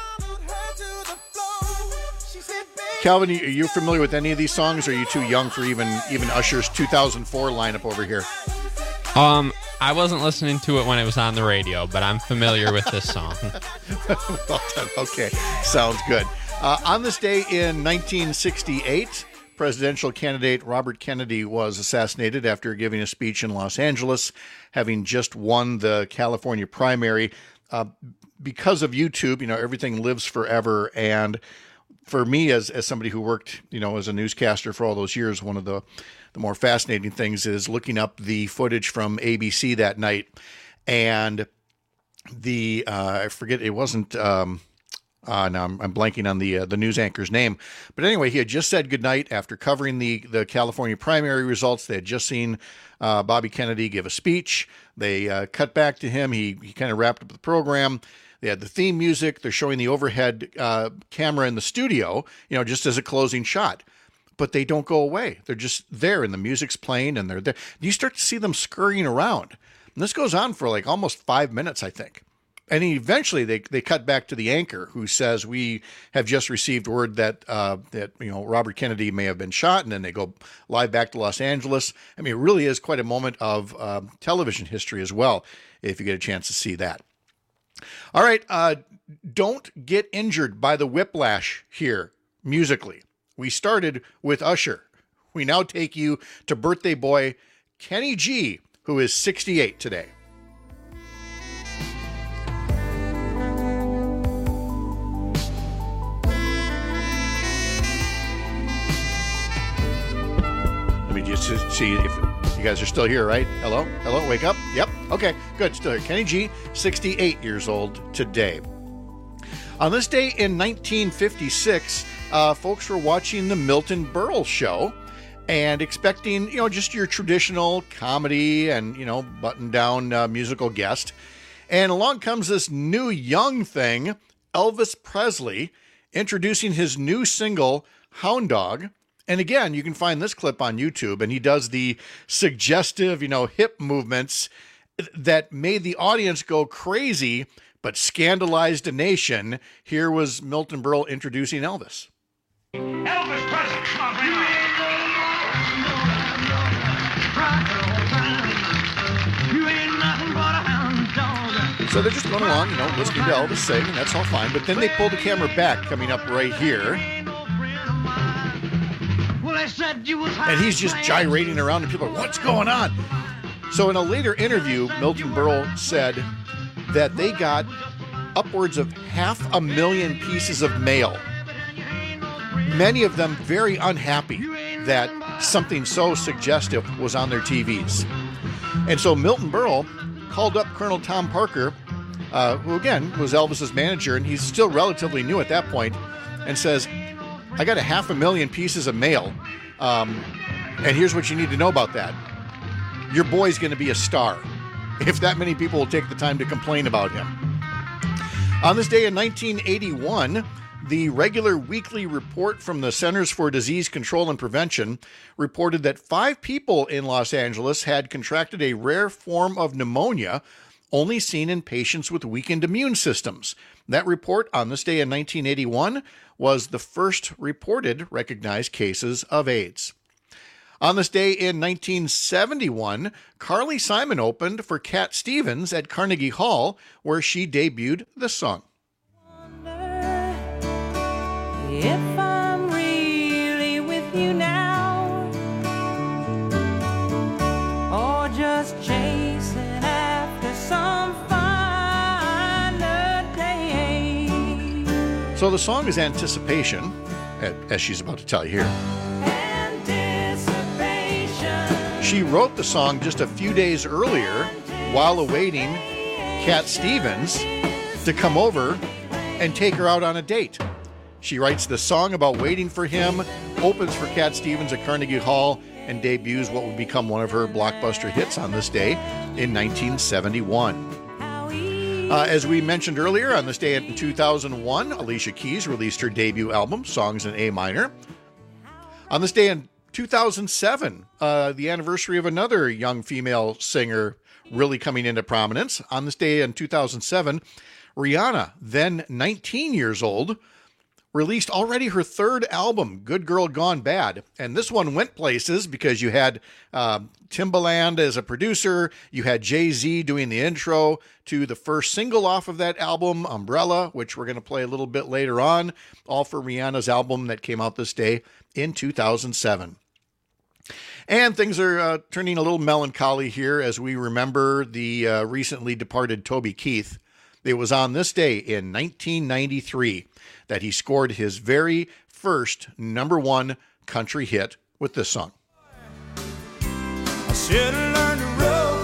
Calvin, are you familiar with any of these songs, or are you too young for even even Usher's two thousand four lineup over here? Um, I wasn't listening to it when it was on the radio, but I'm familiar with this song. Well done. Okay, sounds good. Uh, on this day in nineteen sixty-eight, presidential candidate Robert Kennedy was assassinated after giving a speech in Los Angeles, having just won the California primary. Uh, because of YouTube, you know, everything lives forever, and for me, as as somebody who worked, you know, as a newscaster for all those years, one of the, the more fascinating things is looking up the footage from A B C that night. And the, uh, I forget, it wasn't, um, uh, now I'm, I'm blanking on the uh, the news anchor's name. But anyway, he had just said goodnight after covering the, the California primary results. They had just seen uh, Bobby Kennedy give a speech. They uh, cut back to him. He, he kind of wrapped up the program. They had the theme music. They're showing the overhead uh, camera in the studio, you know, just as a closing shot. But they don't go away. They're just there, and the music's playing, and they're there. You start to see them scurrying around. And this goes on for like almost five minutes, I think. And eventually they, they cut back to the anchor, who says, we have just received word that, uh, that you know, Robert Kennedy may have been shot. And then they go live back to Los Angeles. I mean, it really is quite a moment of uh, television history as well, if you get a chance to see that. All right, uh, don't get injured by the whiplash here musically. We started with Usher. We now take you to birthday boy Kenny G, who is sixty-eight today. Let me just see if you guys are still here, right? Hello? Hello? Wake up? Yep. Okay, good. Still here. Kenny G, sixty-eight years old today. On this day in nineteen fifty-six, uh, folks were watching the Milton Berle show and expecting, you know, just your traditional comedy and, you know, button-down uh, musical guest. And along comes this new young thing, Elvis Presley, introducing his new single, Hound Dog. And again, you can find this clip on YouTube, and he does the suggestive, you know, hip movements that made the audience go crazy, but scandalized a nation. Here was Milton Berle introducing Elvis. Elvis Presley, come on, bring it. So they're just going along, you know, listening to Elvis sing, and that's all fine. But then they pull the camera back, coming up right here. And he's just gyrating around, and people are, what's going on? So in a later interview, Milton Berle said that they got upwards of half a million pieces of mail. Many of them very unhappy that something so suggestive was on their T Vs. And so Milton Berle called up Colonel Tom Parker, uh, who again was Elvis's manager, and he's still relatively new at that point, and says, I got a half a million pieces of mail, um, and here's what you need to know about that. Your boy's going to be a star, if that many people will take the time to complain about him. On this day in nineteen eighty-one, the regular weekly report from the Centers for Disease Control and Prevention reported that five people in Los Angeles had contracted a rare form of pneumonia only seen in patients with weakened immune systems. That report on this day in nineteen eighty-one was the first reported recognized cases of AIDS. On this day in nineteen seventy-one, Carly Simon opened for Cat Stevens at Carnegie Hall, where she debuted the song. If I'm really with you now, or just chasing after some finer day. So the song is Anticipation, as she's about to tell you here. She wrote the song just a few days earlier while awaiting Cat Stevens to come over and take her out on a date. She writes the song about waiting for him, opens for Cat Stevens at Carnegie Hall, and debuts what would become one of her blockbuster hits on this day in nineteen seventy-one. Uh, as we mentioned earlier, on this day in two thousand one, Alicia Keys released her debut album, Songs in A Minor. On this day in two thousand seven, uh, the anniversary of another young female singer really coming into prominence. On this day in two thousand seven, Rihanna, then nineteen years old, released already her third album, Good Girl Gone Bad. And this one went places because you had uh, Timbaland as a producer, you had Jay-Z doing the intro to the first single off of that album, Umbrella, which we're going to play a little bit later on, all for Rihanna's album that came out this day in two thousand seven. And things are uh, turning a little melancholy here as we remember the uh, recently departed Toby Keith. It was on this day in nineteen ninety-three that he scored his very first number one country hit with this song. I should have learned to rope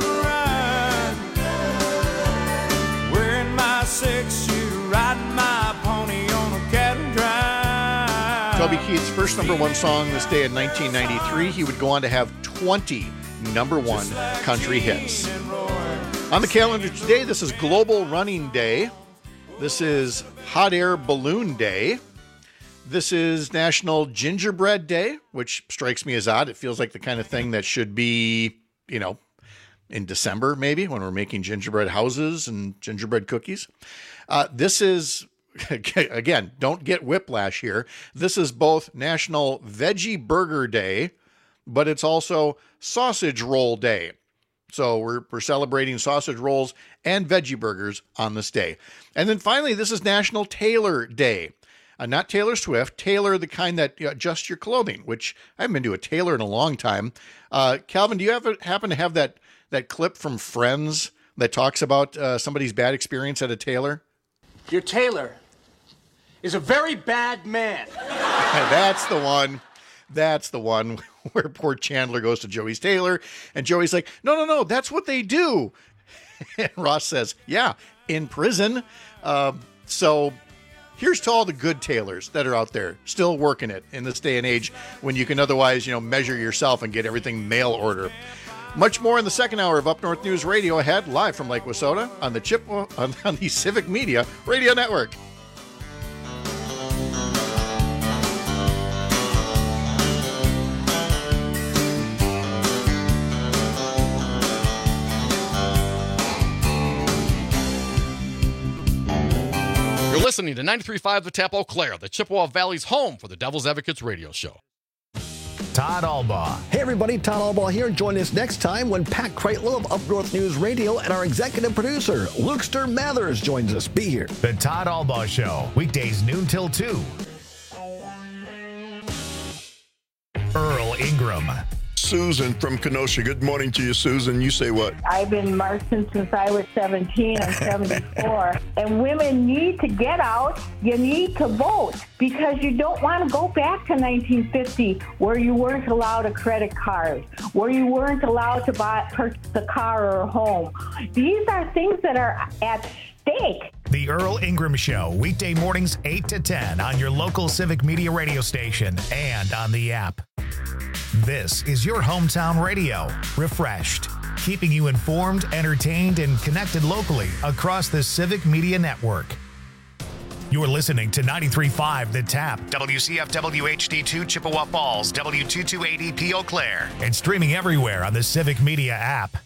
ride, wearing my six-shooter, riding my pony on a cattle drive. Toby Keith's first number one song this day in nineteen ninety-three. He would go on to have twenty number one country hits. On the calendar today, this is Global Running Day. This is Hot Air Balloon Day. This is National Gingerbread Day, which strikes me as odd. It feels like the kind of thing that should be, you know, in December maybe, when we're making gingerbread houses and gingerbread cookies. Uh, this is, again, don't get whiplash here. This is both National Veggie Burger Day, but it's also Sausage Roll Day. So we're, we're celebrating sausage rolls and veggie burgers on this day. And then finally, this is National Tailor Day. Uh, not Taylor Swift, tailor the kind that adjusts your clothing, which I haven't been to a tailor in a long time. Uh, Calvin, do you have a, happen to have that, that clip from Friends that talks about uh, somebody's bad experience at a tailor? Your tailor is a very bad man. That's the one. That's the one where poor Chandler goes to Joey's tailor, and Joey's like, no, no, no, that's what they do. And Ross says, yeah, in prison. Uh, so here's to all the good tailors that are out there still working it in this day and age when you can otherwise, you know, measure yourself and get everything mail order. Much more in the second hour of Up North News Radio ahead, live from Lake Wissota on the Chippewa, on, on the Civic Media Radio Network. You're listening to ninety-three point five The Tap Eau Claire, the Chippewa Valley's home for the Devil's Advocates radio show. Todd Albaugh. Hey everybody, Todd Albaugh here. Join us next time when Pat Kreitlow of Up North News Radio and our executive producer, Lukester Mathers, joins us. Be here. The Todd Albaugh Show, weekdays noon till two. Earl Ingram. Susan from Kenosha. Good morning to you, Susan. You say what? I've been marching since I was seventeen. I'm seventy-four. And women need to get out. You need to vote because you don't want to go back to nineteen fifty where you weren't allowed a credit card, where you weren't allowed to buy purchase a car or a home. These are things that are at stake. The Earl Ingram Show, weekday mornings eight to ten on your local Civic Media radio station and on the app. This is your hometown radio, refreshed, keeping you informed, entertained, and connected locally across the Civic Media Network. You're listening to ninety-three point five The Tap, W C F W H D two Chippewa Falls, W two two eighty P Eau Claire, and streaming everywhere on the Civic Media app.